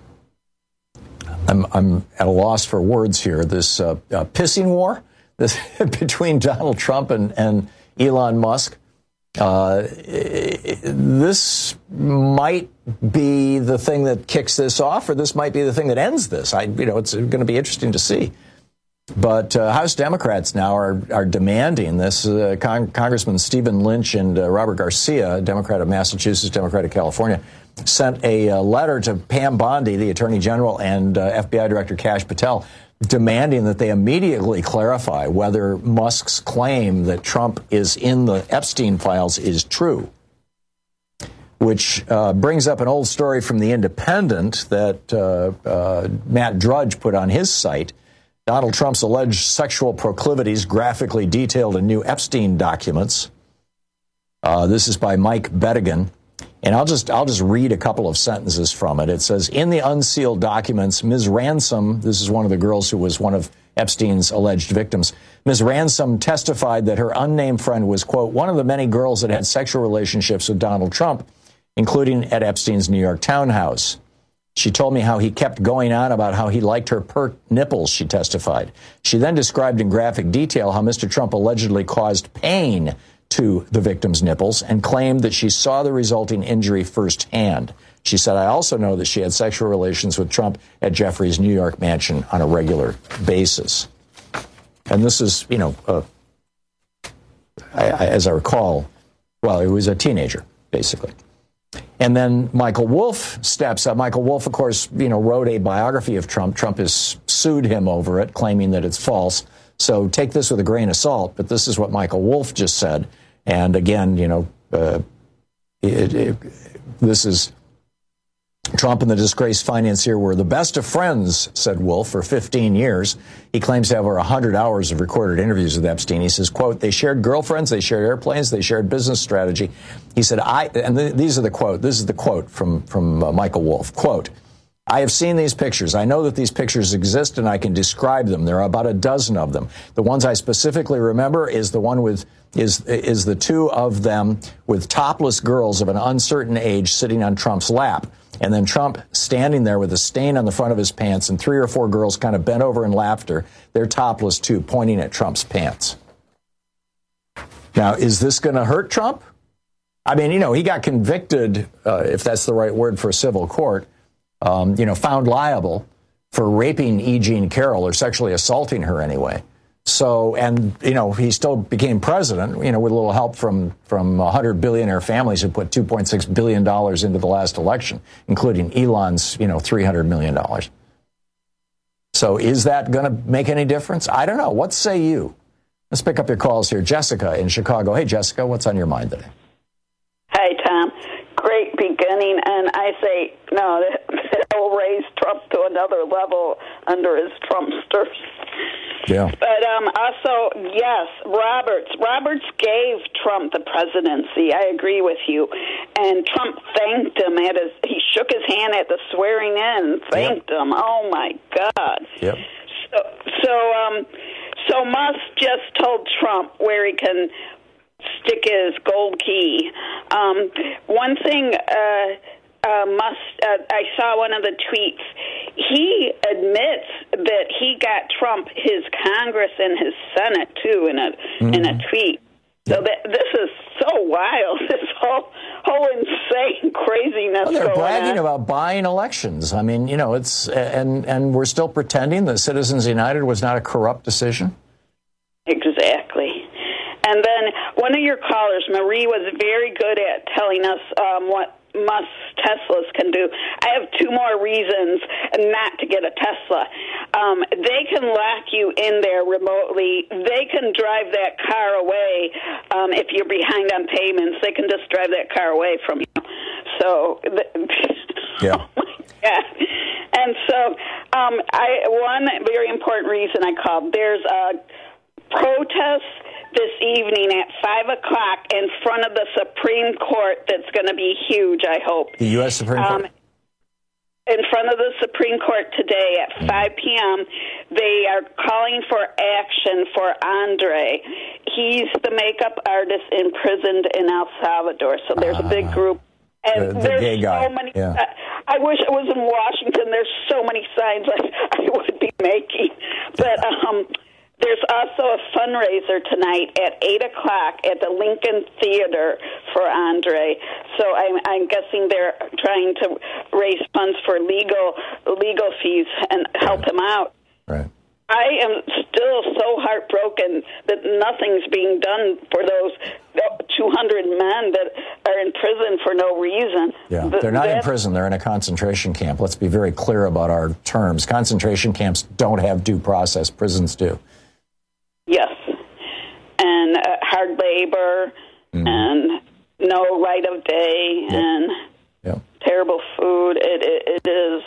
I'm, I'm at a loss for words here, this uh, uh, pissing war this, between Donald Trump and, and Elon Musk. Uh, this might be the thing that kicks this off, or this might be the thing that ends this. I, you know, it's going to be interesting to see. But uh, House Democrats now are are demanding this. Uh, Con- Congressman Stephen Lynch and uh, Robert Garcia, Democrat of Massachusetts, Democrat of California, sent a uh, letter to Pam Bondi, the Attorney General, and uh, F B I Director Kash Patel, demanding that they immediately clarify whether Musk's claim that Trump is in the Epstein files is true, which uh, brings up an old story from The Independent that uh, uh, Matt Drudge put on his site. Donald Trump's alleged sexual proclivities graphically detailed in new Epstein documents. Uh, this is by Mike Bettigan. And I'll just I'll just read a couple of sentences from it. It says, in the unsealed documents, Miz Ransom, this is one of the girls who was one of Epstein's alleged victims, Miz Ransom testified that her unnamed friend was, quote, one of the many girls that had sexual relationships with Donald Trump, including at Epstein's New York townhouse. She told me how he kept going on about how he liked her pert nipples, she testified. She then described in graphic detail how Mister Trump allegedly caused pain to the victim's nipples and claimed that she saw the resulting injury firsthand. She said, I also know that she had sexual relations with Trump at Jeffrey's New York mansion on a regular basis. And this is, you know, uh, I, I, as I recall, well, he was a teenager, basically. And then Michael Wolff steps up. Michael Wolff, of course, you know, wrote a biography of Trump. Trump has sued him over it, claiming that it's false. So take this with a grain of salt, but this is what Michael Wolff just said. And again, you know, uh, it, it, this is Trump and the disgraced financier were the best of friends, said Wolff, for fifteen years. He claims to have over one hundred hours of recorded interviews with Epstein. He says, quote, they shared girlfriends, they shared airplanes, they shared business strategy. He said, I, and th- these are the quote, this is the quote from, from uh, Michael Wolff, quote, I have seen these pictures. I know that these pictures exist, and I can describe them. There are about a dozen of them. The ones I specifically remember is the one with is is the two of them with topless girls of an uncertain age sitting on Trump's lap, and then Trump standing there with a stain on the front of his pants, and three or four girls kind of bent over in laughter. They're topless too, pointing at Trump's pants. Now, is this going to hurt Trump? I mean, you know, he got convicted, uh, if that's the right word for civil court. Um, you know, found liable for raping E. Jean Carroll or sexually assaulting her anyway. So, and, you know, he still became president, you know, with a little help from from one hundred billionaire families who put two point six billion dollars into the last election, including Elon's, you know, three hundred million dollars. So is that going to make any difference? I don't know. What say you? Let's pick up your calls here. Jessica in Chicago. Hey, Jessica, what's on your mind today? Hi, Tom. Great beginning, and I say, no, it'll raise Trump to another level under his Trumpsters. Yeah. But um, also, yes, Roberts. Roberts gave Trump the presidency. I agree with you. And Trump thanked him. At his, he shook his hand at the swearing in and thanked yep. him. Oh, my God. Yep. So, so, um, so Musk just told Trump where he can stick his gold key. Um, one thing, uh, uh, must uh, I saw one of the tweets. He admits that he got Trump his Congress and his Senate too in a mm-hmm. in a tweet. So that this is so wild. This whole whole insane craziness. Well, they're going bragging on. about buying elections. I mean, you know, it's and and we're still pretending that Citizens United was not a corrupt decision. Exactly. And then one of your callers, Marie, was very good at telling us um, what Musk Teslas can do. I have two more reasons not to get a Tesla. Um, they can lock you in there remotely. They can drive that car away. Um, if you're behind on payments, they can just drive that car away from you. So, yeah. Oh my God. And so, um, I one very important reason I called. There's a protest this evening at five o'clock in front of the Supreme Court that's going to be huge, I hope. The U S Supreme Court? Um, in front of the Supreme Court today at five p.m., they are calling for action for Andre. He's the makeup artist imprisoned in El Salvador, so there's a big group. And the, the there's gay guy. so many. Yeah. Uh, I wish it was in Washington. There's so many signs I, I would be making. But um, there's also a fundraiser tonight at eight o'clock at the Lincoln Theater for Andre. So I'm, I'm guessing they're trying to raise funds for legal legal fees and help him out. Right. I am still so heartbroken that nothing's being done for those two hundred men that are in prison for no reason. Yeah, The, they're not in that, prison. They're in a concentration camp. Let's be very clear about our terms. Concentration camps don't have due process. Prisons do. Yes. And uh, hard labor mm-hmm. and no light of day yep. and yep. terrible food. It, it, it is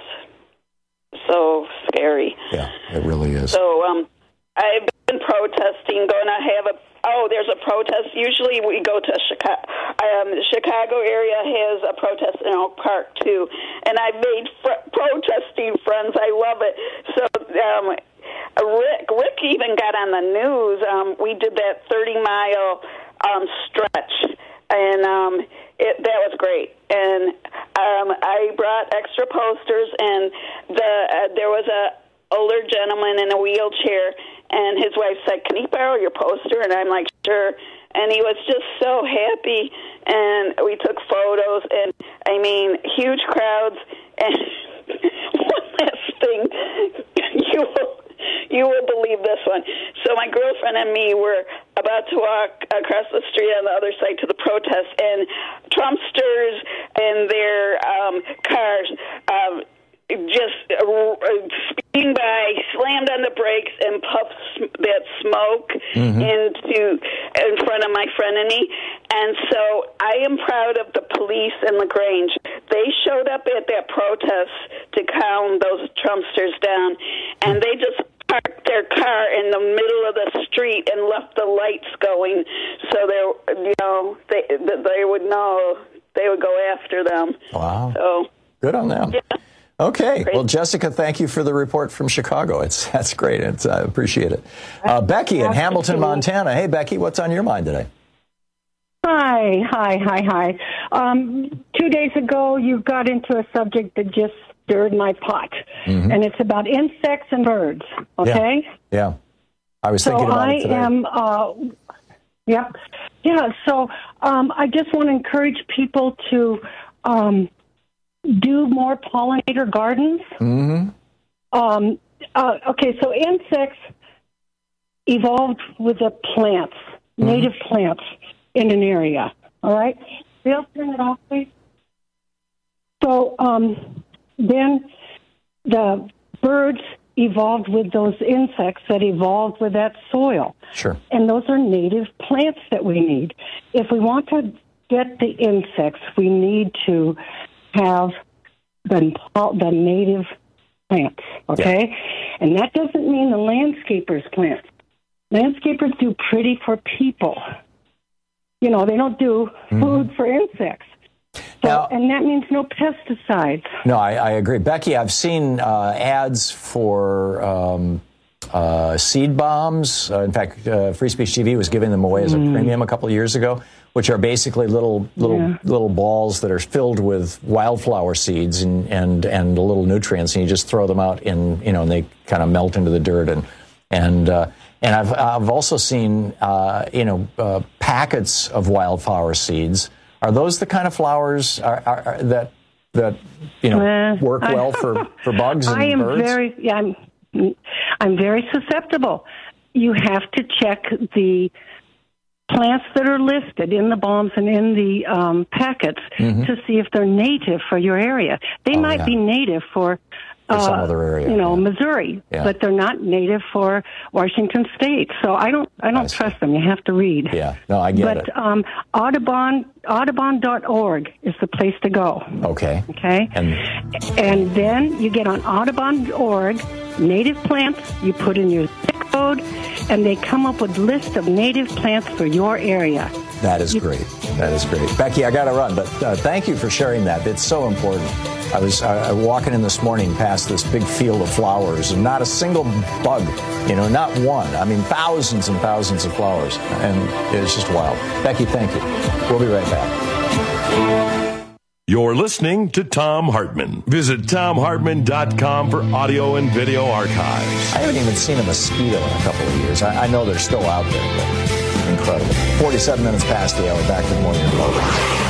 so scary. Yeah, it really is. So um, I've been protesting, going to have a, oh, there's a protest. Usually we go to Chicago. Um, the Chicago area has a protest in Oak Park, too. And I've made fr- protesting friends. I love it. So um, Rick, Rick even got on the news. Um, we did that thirty-mile um, stretch. And um, it, that was great. And um, I brought extra posters, and the uh, there was a older gentleman in a wheelchair, and his wife said, "Can he borrow your poster?" And I'm like, "Sure." And he was just so happy, and we took photos, and I mean, huge crowds. And one last thing, you will. You will believe this one. So my girlfriend and me were about to walk across the street on the other side to the protest, and Trumpsters and their um, cars um, just uh, speeding by, slammed on the brakes, and puffed sm- that smoke mm-hmm. into in front of my friend and me. And so I am proud of the police in LaGrange. They showed up at that protest to calm those Trumpsters down, and they just parked their car in the middle of the street and left the lights going, so they, you know, they they would know they would go after them. Wow. So good on them. Yeah. Okay. Well, Jessica, thank you for the report from Chicago. It's That's great. It's, I appreciate it. Uh, Becky in Hamilton, Montana. Hey, Becky, what's on your mind today? Hi, hi, hi, hi. Um, two days ago, you got into a subject that just stirred my pot, mm-hmm. and it's about insects and birds, okay? Yeah, yeah. I was so thinking about I it today. am, uh, yep. Yeah, so um, I just want to encourage people to um, do more pollinator gardens. Mm-hmm. Um, uh, okay, so insects evolved with the plants, mm-hmm. native plants in an area, all right? Bill, turn it off, please. So um, then the birds evolved with those insects that evolved with that soil. Sure. And those are native plants that we need. If we want to get the insects, we need to have the, the native plants, okay? Yeah. And that doesn't mean the landscapers' plants. Landscapers do pretty for people. You know, they don't do mm-hmm. food for insects. So, now, and that means no pesticides. No, I, I agree. Becky, I've seen uh, ads for um, uh, seed bombs. Uh, in fact, uh, Free Speech T V was giving them away as a mm. premium a couple of years ago, which are basically little little yeah. little balls that are filled with wildflower seeds and, and, and little nutrients, and you just throw them out in, you know, and they kind of melt into the dirt. And and uh, and I've I've also seen uh, you know uh, packets of wildflower seeds. Are those the kind of flowers are, are, are that that you know uh, work well I, for, for bugs and I am birds? very yeah, I'm I'm very susceptible. You have to check the plants that are listed in the bombs and in the um, packets mm-hmm. to see if they're native for your area. They oh, might yeah. be native for. For some uh, other area, you know, yeah. Missouri, yeah. but they're not native for Washington State. So I don't, I don't I trust them. You have to read. Yeah, no, I get but, it. But um, Audubon, Audubon dot org is the place to go. Okay. Okay. And and then you get on Audubon dot org, native plants. You put in your zip code, and they come up with a list of native plants for your area. That is you, great. That is great, Becky. I got to run, but uh, thank you for sharing that. It's so important. I was uh, walking in this morning past this big field of flowers, and not a single bug, you know, not one. I mean, thousands and thousands of flowers, and it's just wild. Becky, thank you. We'll be right back. You're listening to Thom Hartmann. Visit Thom Hartmann dot com for audio and video archives. I haven't even seen a mosquito in a couple of years. I, I know they're still out there, but incredible. forty-seven minutes past the hour. Back to the Morning Report.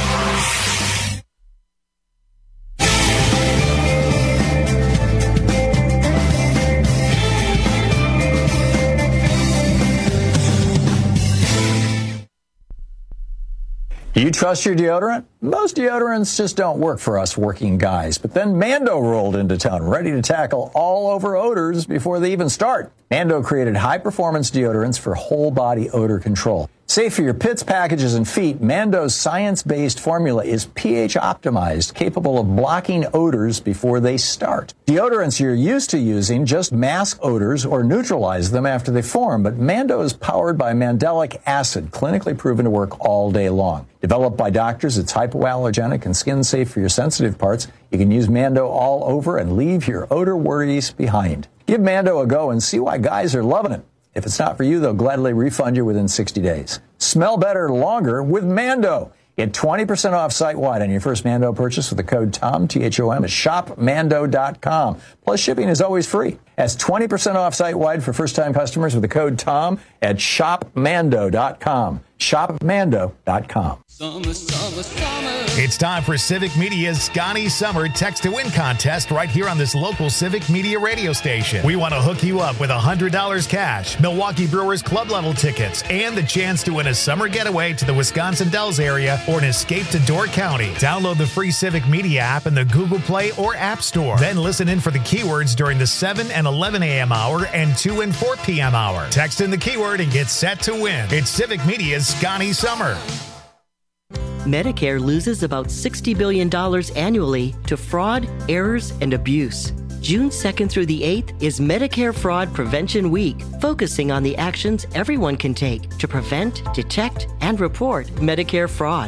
Do you trust your deodorant? Most deodorants just don't work for us working guys. But then Mando rolled into town, ready to tackle all over odors before they even start. Mando created high-performance deodorants for whole-body odor control. Safe for your pits, packages, and feet, Mando's science-based formula is pH-optimized, capable of blocking odors before they start. Deodorants you're used to using just mask odors or neutralize them after they form, but Mando is powered by mandelic acid, clinically proven to work all day long. Developed by doctors, it's hypoallergenic and skin-safe for your sensitive parts. You can use Mando all over and leave your odor worries behind. Give Mando a go and see why guys are loving it. If it's not for you, they'll gladly refund you within sixty days. Smell better longer with Mando. Get twenty percent off site-wide on your first Mando purchase with the code TOM, T H O M, at shop mando dot com. Plus, shipping is always free. That's twenty percent off site-wide for first-time customers with the code TOM at shop mando dot com. shop mando dot com. Summer, summer, summer. It's time for Civic Media's Scotty Summer Text to Win contest right here on this local Civic Media radio station. We want to hook you up with one hundred dollars cash, Milwaukee Brewers club level tickets, and the chance to win a summer getaway to the Wisconsin Dells area or an escape to Door County. Download the free Civic Media app in the Google Play or App Store. Then listen in for the keywords during the seven and eleven a.m. hour and two and four p.m. hour. Text in the keyword and get set to win. It's Civic Media's Scotty Summer. Medicare loses about sixty billion dollars annually to fraud, errors, and abuse. June second through the eighth is Medicare Fraud Prevention Week, focusing on the actions everyone can take to prevent, detect, and report Medicare fraud.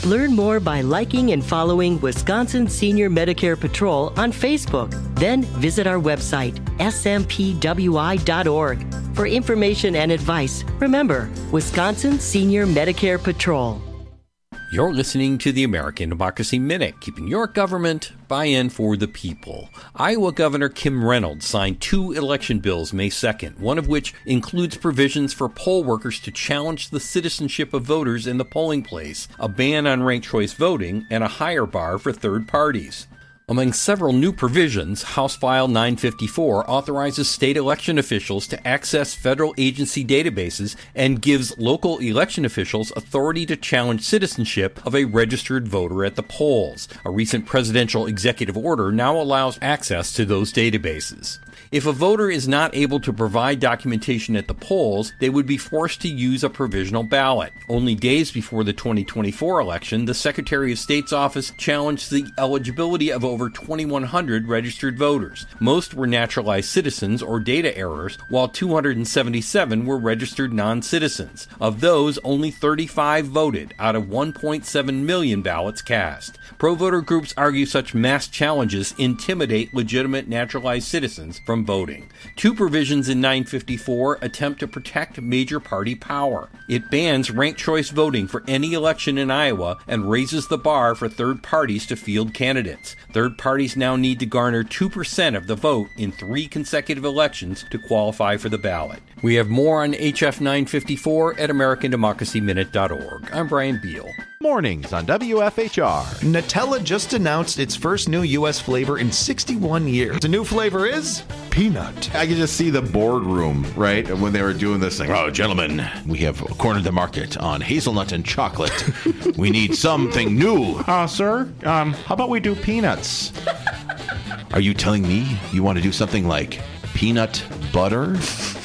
Learn more by liking and following Wisconsin Senior Medicare Patrol on Facebook. Then visit our website, S M P W I dot org. For information and advice, remember, Wisconsin Senior Medicare Patrol. You're listening to the American Democracy Minute, keeping your government buy-in for the people. Iowa Governor Kim Reynolds signed two election bills May second, one of which includes provisions for poll workers to challenge the citizenship of voters in the polling place, a ban on ranked choice voting, and a higher bar for third parties. Among several new provisions, House File nine fifty-four authorizes state election officials to access federal agency databases and gives local election officials authority to challenge citizenship of a registered voter at the polls. A recent presidential executive order now allows access to those databases. If a voter is not able to provide documentation at the polls, they would be forced to use a provisional ballot. Only days before the twenty twenty-four election, the Secretary of State's office challenged the eligibility of over twenty-one hundred registered voters. Most were naturalized citizens or data errors, while two hundred seventy-seven were registered non-citizens. Of those, only thirty-five voted out of one point seven million ballots cast. Pro-voter groups argue such mass challenges intimidate legitimate naturalized citizens from voting. Two provisions in nine fifty-four attempt to protect major party power. It bans ranked choice voting for any election in Iowa and raises the bar for third parties to field candidates. Third parties now need to garner two percent of the vote in three consecutive elections to qualify for the ballot. We have more on H F nine fifty-four at American Democracy Minute dot org. I'm Brian Beal. Mornings on W F H R. Nutella just announced its first new U S flavor in sixty-one years. The new flavor is peanut. I could just see the boardroom, right, when they were doing this thing. Oh, gentlemen, we have cornered the market on hazelnut and chocolate. We need something new. Uh, sir, um, how about we do peanuts? Are you telling me you want to do something like peanut butter?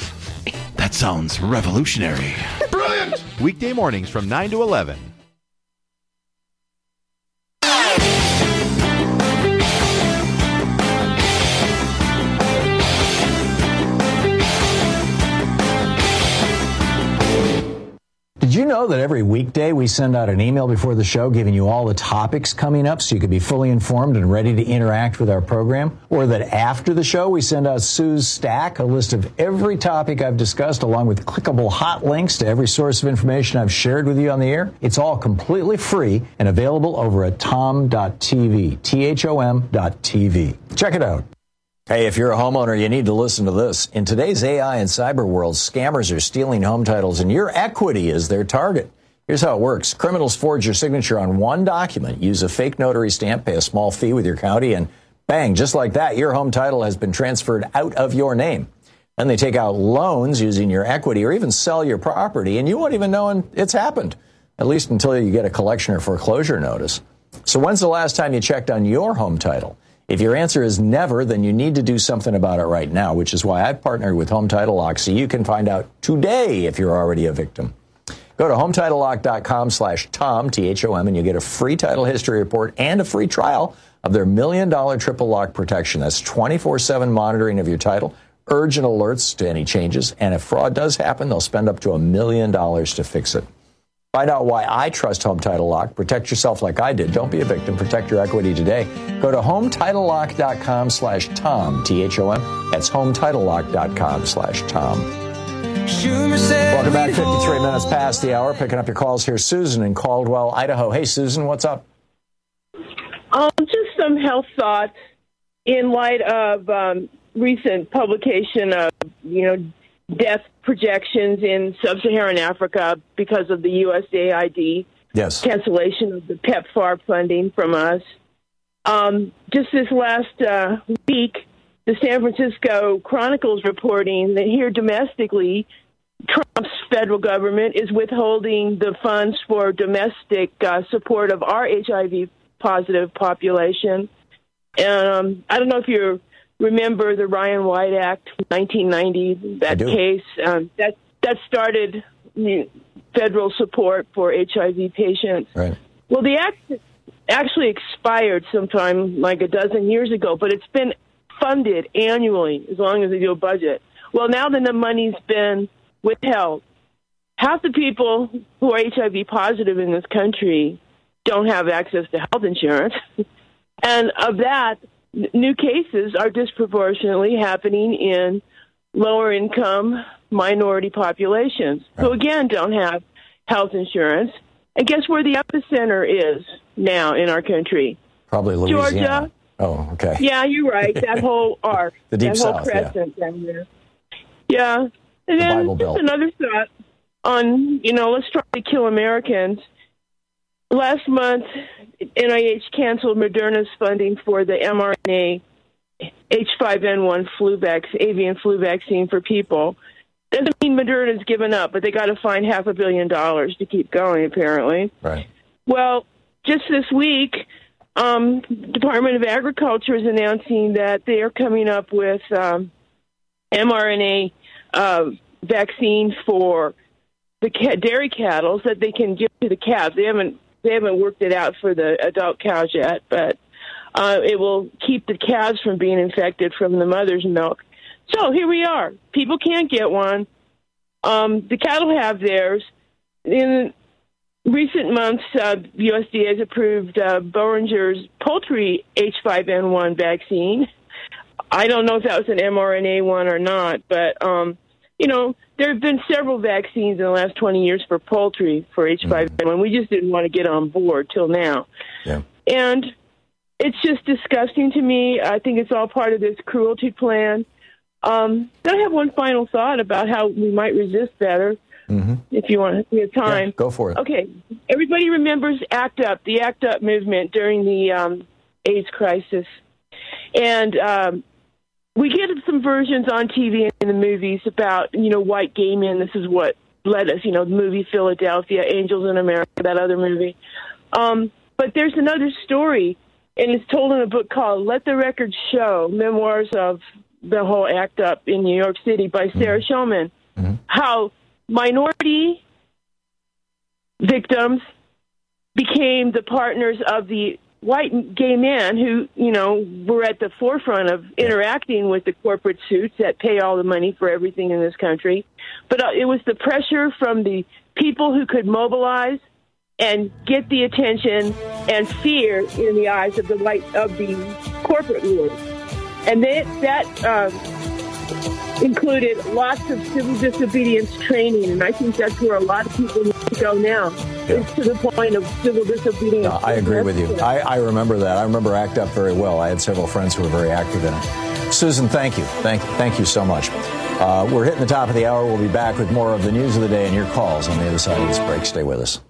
That sounds revolutionary. Brilliant! Weekday mornings from nine to eleven. Did you know that every weekday we send out an email before the show giving you all the topics coming up so you can be fully informed and ready to interact with our program? Or that after the show we send out Sue's Stack, a list of every topic I've discussed along with clickable hot links to every source of information I've shared with you on the air? It's all completely free and available over at tom dot t v, T H O M dot T V. Check it out. Hey, if you're a homeowner, you need to listen to this. In today's A I and cyber world, scammers are stealing home titles, and your equity is their target. Here's how it works. Criminals forge your signature on one document, use a fake notary stamp, pay a small fee with your county, and bang, just like that, your home title has been transferred out of your name. Then they take out loans using your equity or even sell your property, and you won't even know it's happened, at least until you get a collection or foreclosure notice. So when's the last time you checked on your home title? If your answer is never, then you need to do something about it right now, which is why I've partnered with Home Title Lock so you can find out today if you're already a victim. Go to home title lock dot com slash Tom, T H O M, and you get a free title history report and a free trial of their million dollar triple lock protection. That's twenty-four seven monitoring of your title, urgent alerts to any changes, and if fraud does happen, they'll spend up to a million dollars to fix it. Find out why I trust Home Title Lock. Protect yourself like I did. Don't be a victim. Protect your equity today. Go to home title lock dot com slash Tom, T H O M. That's home title lock dot com slash Tom. Welcome back. fifty-three minutes past the hour. Picking up your calls here. Susan in Caldwell, Idaho. Hey, Susan, what's up? Um, just some health thoughts in light of um, recent publication of, you know, death projections in sub-Saharan Africa because of the U S A I D yes. cancellation of the PEPFAR funding from us. Um, just this last uh, week, the San Francisco Chronicle's reporting that here domestically, Trump's federal government is withholding the funds for domestic uh, support of our H I V-positive population. And um, I don't know if you're remember the Ryan White Act, nineteen ninety, that case. Um, that that started you know, federal support for H I V patients. Right. Well, the act actually expired sometime like a dozen years ago, but it's been funded annually as long as they do a budget. Well, now that the money's been withheld, half the people who are H I V positive in this country don't have access to health insurance. And of that, n- new cases are disproportionately happening in lower income minority populations who, again, don't have health insurance. And guess where the epicenter is now in our country? Probably Louisiana. Georgia. Oh, okay. Yeah, you're right. That whole arc. The Deep that whole South, yeah. crescent down there. Yeah. And then Bible just Belt. another thought on, you know, let's try to kill Americans. Last month, N I H canceled Moderna's funding for the mRNA H five N one flu vaccine, avian flu vaccine for people. Doesn't mean Moderna's given up, but they got to find half a billion dollars to keep going, apparently. Right. Well, just this week, um, Department of Agriculture is announcing that they are coming up with um, mRNA uh, vaccine for the ca- dairy cattle that they can give to the calves. They haven't they haven't worked it out for the adult cows yet, but uh, it will keep the calves from being infected from the mother's milk. So here we are. People can't get one. Um, the cattle have theirs. In recent months, uh, U S D A has approved uh, Boehringer's poultry H five N one vaccine. I don't know if that was an mRNA one or not, but, um, you know, there have been several vaccines in the last twenty years for poultry for H five N one. Mm-hmm. We just didn't want to get on board till now. Yeah. And it's just disgusting to me. I think it's all part of this cruelty plan. Um, I have one final thought about how we might resist better. Mm-hmm. If you want to have time. Yeah, go for it. Okay. Everybody remembers ACT UP, the ACT UP movement during the um, AIDS crisis. And um, we get some versions on T V and in the movies about, you know, white gay men. This is what led us, you know, the movie Philadelphia, Angels in America, that other movie. Um, but there's another story, and it's told in a book called Let the Record Show, Memoirs of the whole ACT UP in New York City by Sarah mm-hmm. Schulman, mm-hmm. how minority victims became the partners of the white gay men who, you know, were at the forefront of interacting with the corporate suits that pay all the money for everything in this country. But uh, it was the pressure from the people who could mobilize and get the attention and fear in the eyes of the white of the corporate lords. And they, that um, included lots of civil disobedience training, and I think that's where a lot of people need to go now. Yeah. It's to the point of civil disobedience. No, I agree with you. I, I remember that. I remember ACT UP very well. I had several friends who were very active in it. Susan, thank you. Thank, thank you so much. Uh, we're hitting the top of the hour. We'll be back with more of the news of the day and your calls on the other side of this break. Stay with us.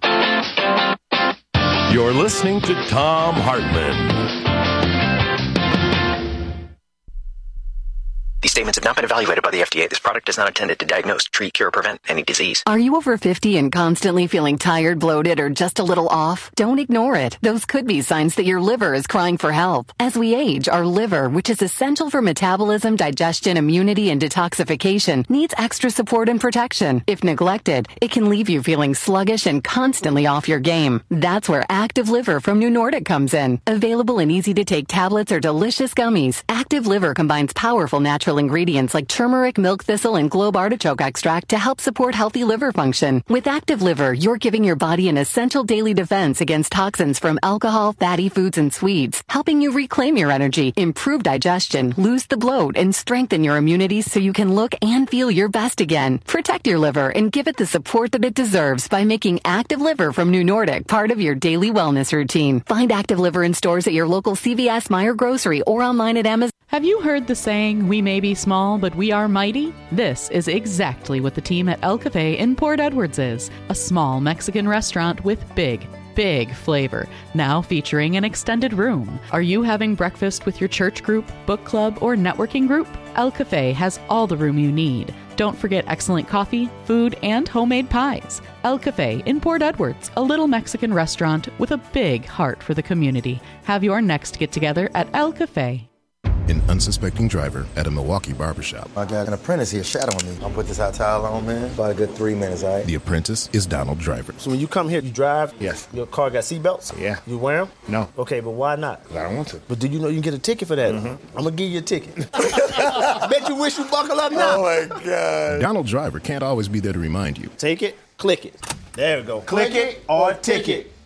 You're listening to Thom Hartmann. These statements have not been evaluated by the F D A. This product is not intended to diagnose, treat, cure, or prevent any disease. Are you over fifty and constantly feeling tired, bloated, or just a little off? Don't ignore it. Those could be signs that your liver is crying for help. As we age, our liver, which is essential for metabolism, digestion, immunity, and detoxification, needs extra support and protection. If neglected, it can leave you feeling sluggish and constantly off your game. That's where Active Liver from New Nordic comes in. Available in easy-to-take tablets or delicious gummies, Active Liver combines powerful natural ingredients like turmeric, milk thistle, and globe artichoke extract to help support healthy liver function. With Active Liver, you're giving your body an essential daily defense against toxins from alcohol, fatty foods, and sweets, helping you reclaim your energy, improve digestion, lose the bloat, and strengthen your immunity so you can look and feel your best again. Protect your liver and give it the support that it deserves by making Active Liver from New Nordic part of your daily wellness routine. Find Active Liver in stores at your local C V S, Meijer Grocery, or online at Amazon. Have you heard the saying, we may be small, but we are mighty? This is exactly what the team at El Cafe in Port Edwards is. A small Mexican restaurant with big, big flavor, now featuring an extended room. Are you having breakfast with your church group, book club, or networking group? El Cafe has all the room you need. Don't forget excellent coffee, food, and homemade pies. El Cafe in Port Edwards, a little Mexican restaurant with a big heart for the community. Have your next get-together at El Cafe. An unsuspecting driver at a Milwaukee barbershop. I got an apprentice here shadowing me. I'll put this hot towel on, man. About a good three minutes, all right? The apprentice is Donald Driver. So when you come here, you drive? Yes. Your car got seatbelts? Yeah. You wear them? No. Okay, but why not? I don't want to. But do you know you can get a ticket for that? Mm-hmm. I'm going to give you a ticket. I bet you wish you buckle up now. Oh, my God. Donald Driver can't always be there to remind you. Take it, click it. There we go. Click, click it or ticket.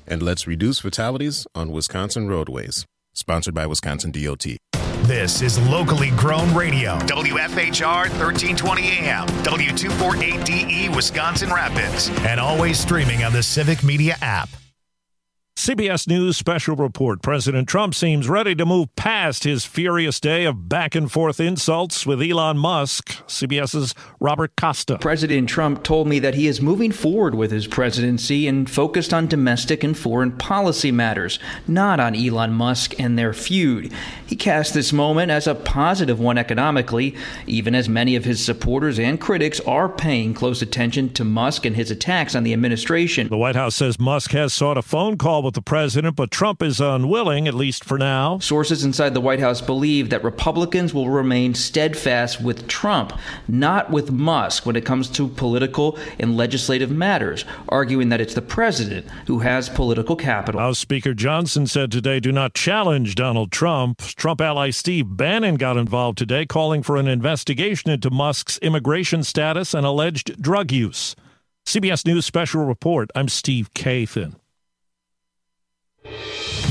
And let's reduce fatalities on Wisconsin roadways. Sponsored by Wisconsin D O T. This is locally grown radio. W F H R thirteen twenty A M, W two forty-eight D E, Wisconsin Rapids. And always streaming on the Civic Media app. C B S News special report. President Trump seems ready to move past his furious day of back-and-forth insults with Elon Musk. CBS's Robert Costa. President Trump told me that he is moving forward with his presidency and focused on domestic and foreign policy matters, not on Elon Musk and their feud. He cast this moment as a positive one economically, even as many of his supporters and critics are paying close attention to Musk and his attacks on the administration. The White House says Musk has sought a phone call with the president, but Trump is unwilling, at least for now. Sources inside the White House believe that Republicans will remain steadfast with Trump, not with Musk when it comes to political and legislative matters, arguing that it's the president who has political capital. House Speaker Johnson said today, do not challenge Donald Trump. Trump ally Steve Bannon got involved today, calling for an investigation into Musk's immigration status and alleged drug use. C B S News special report. I'm Steve Kathan.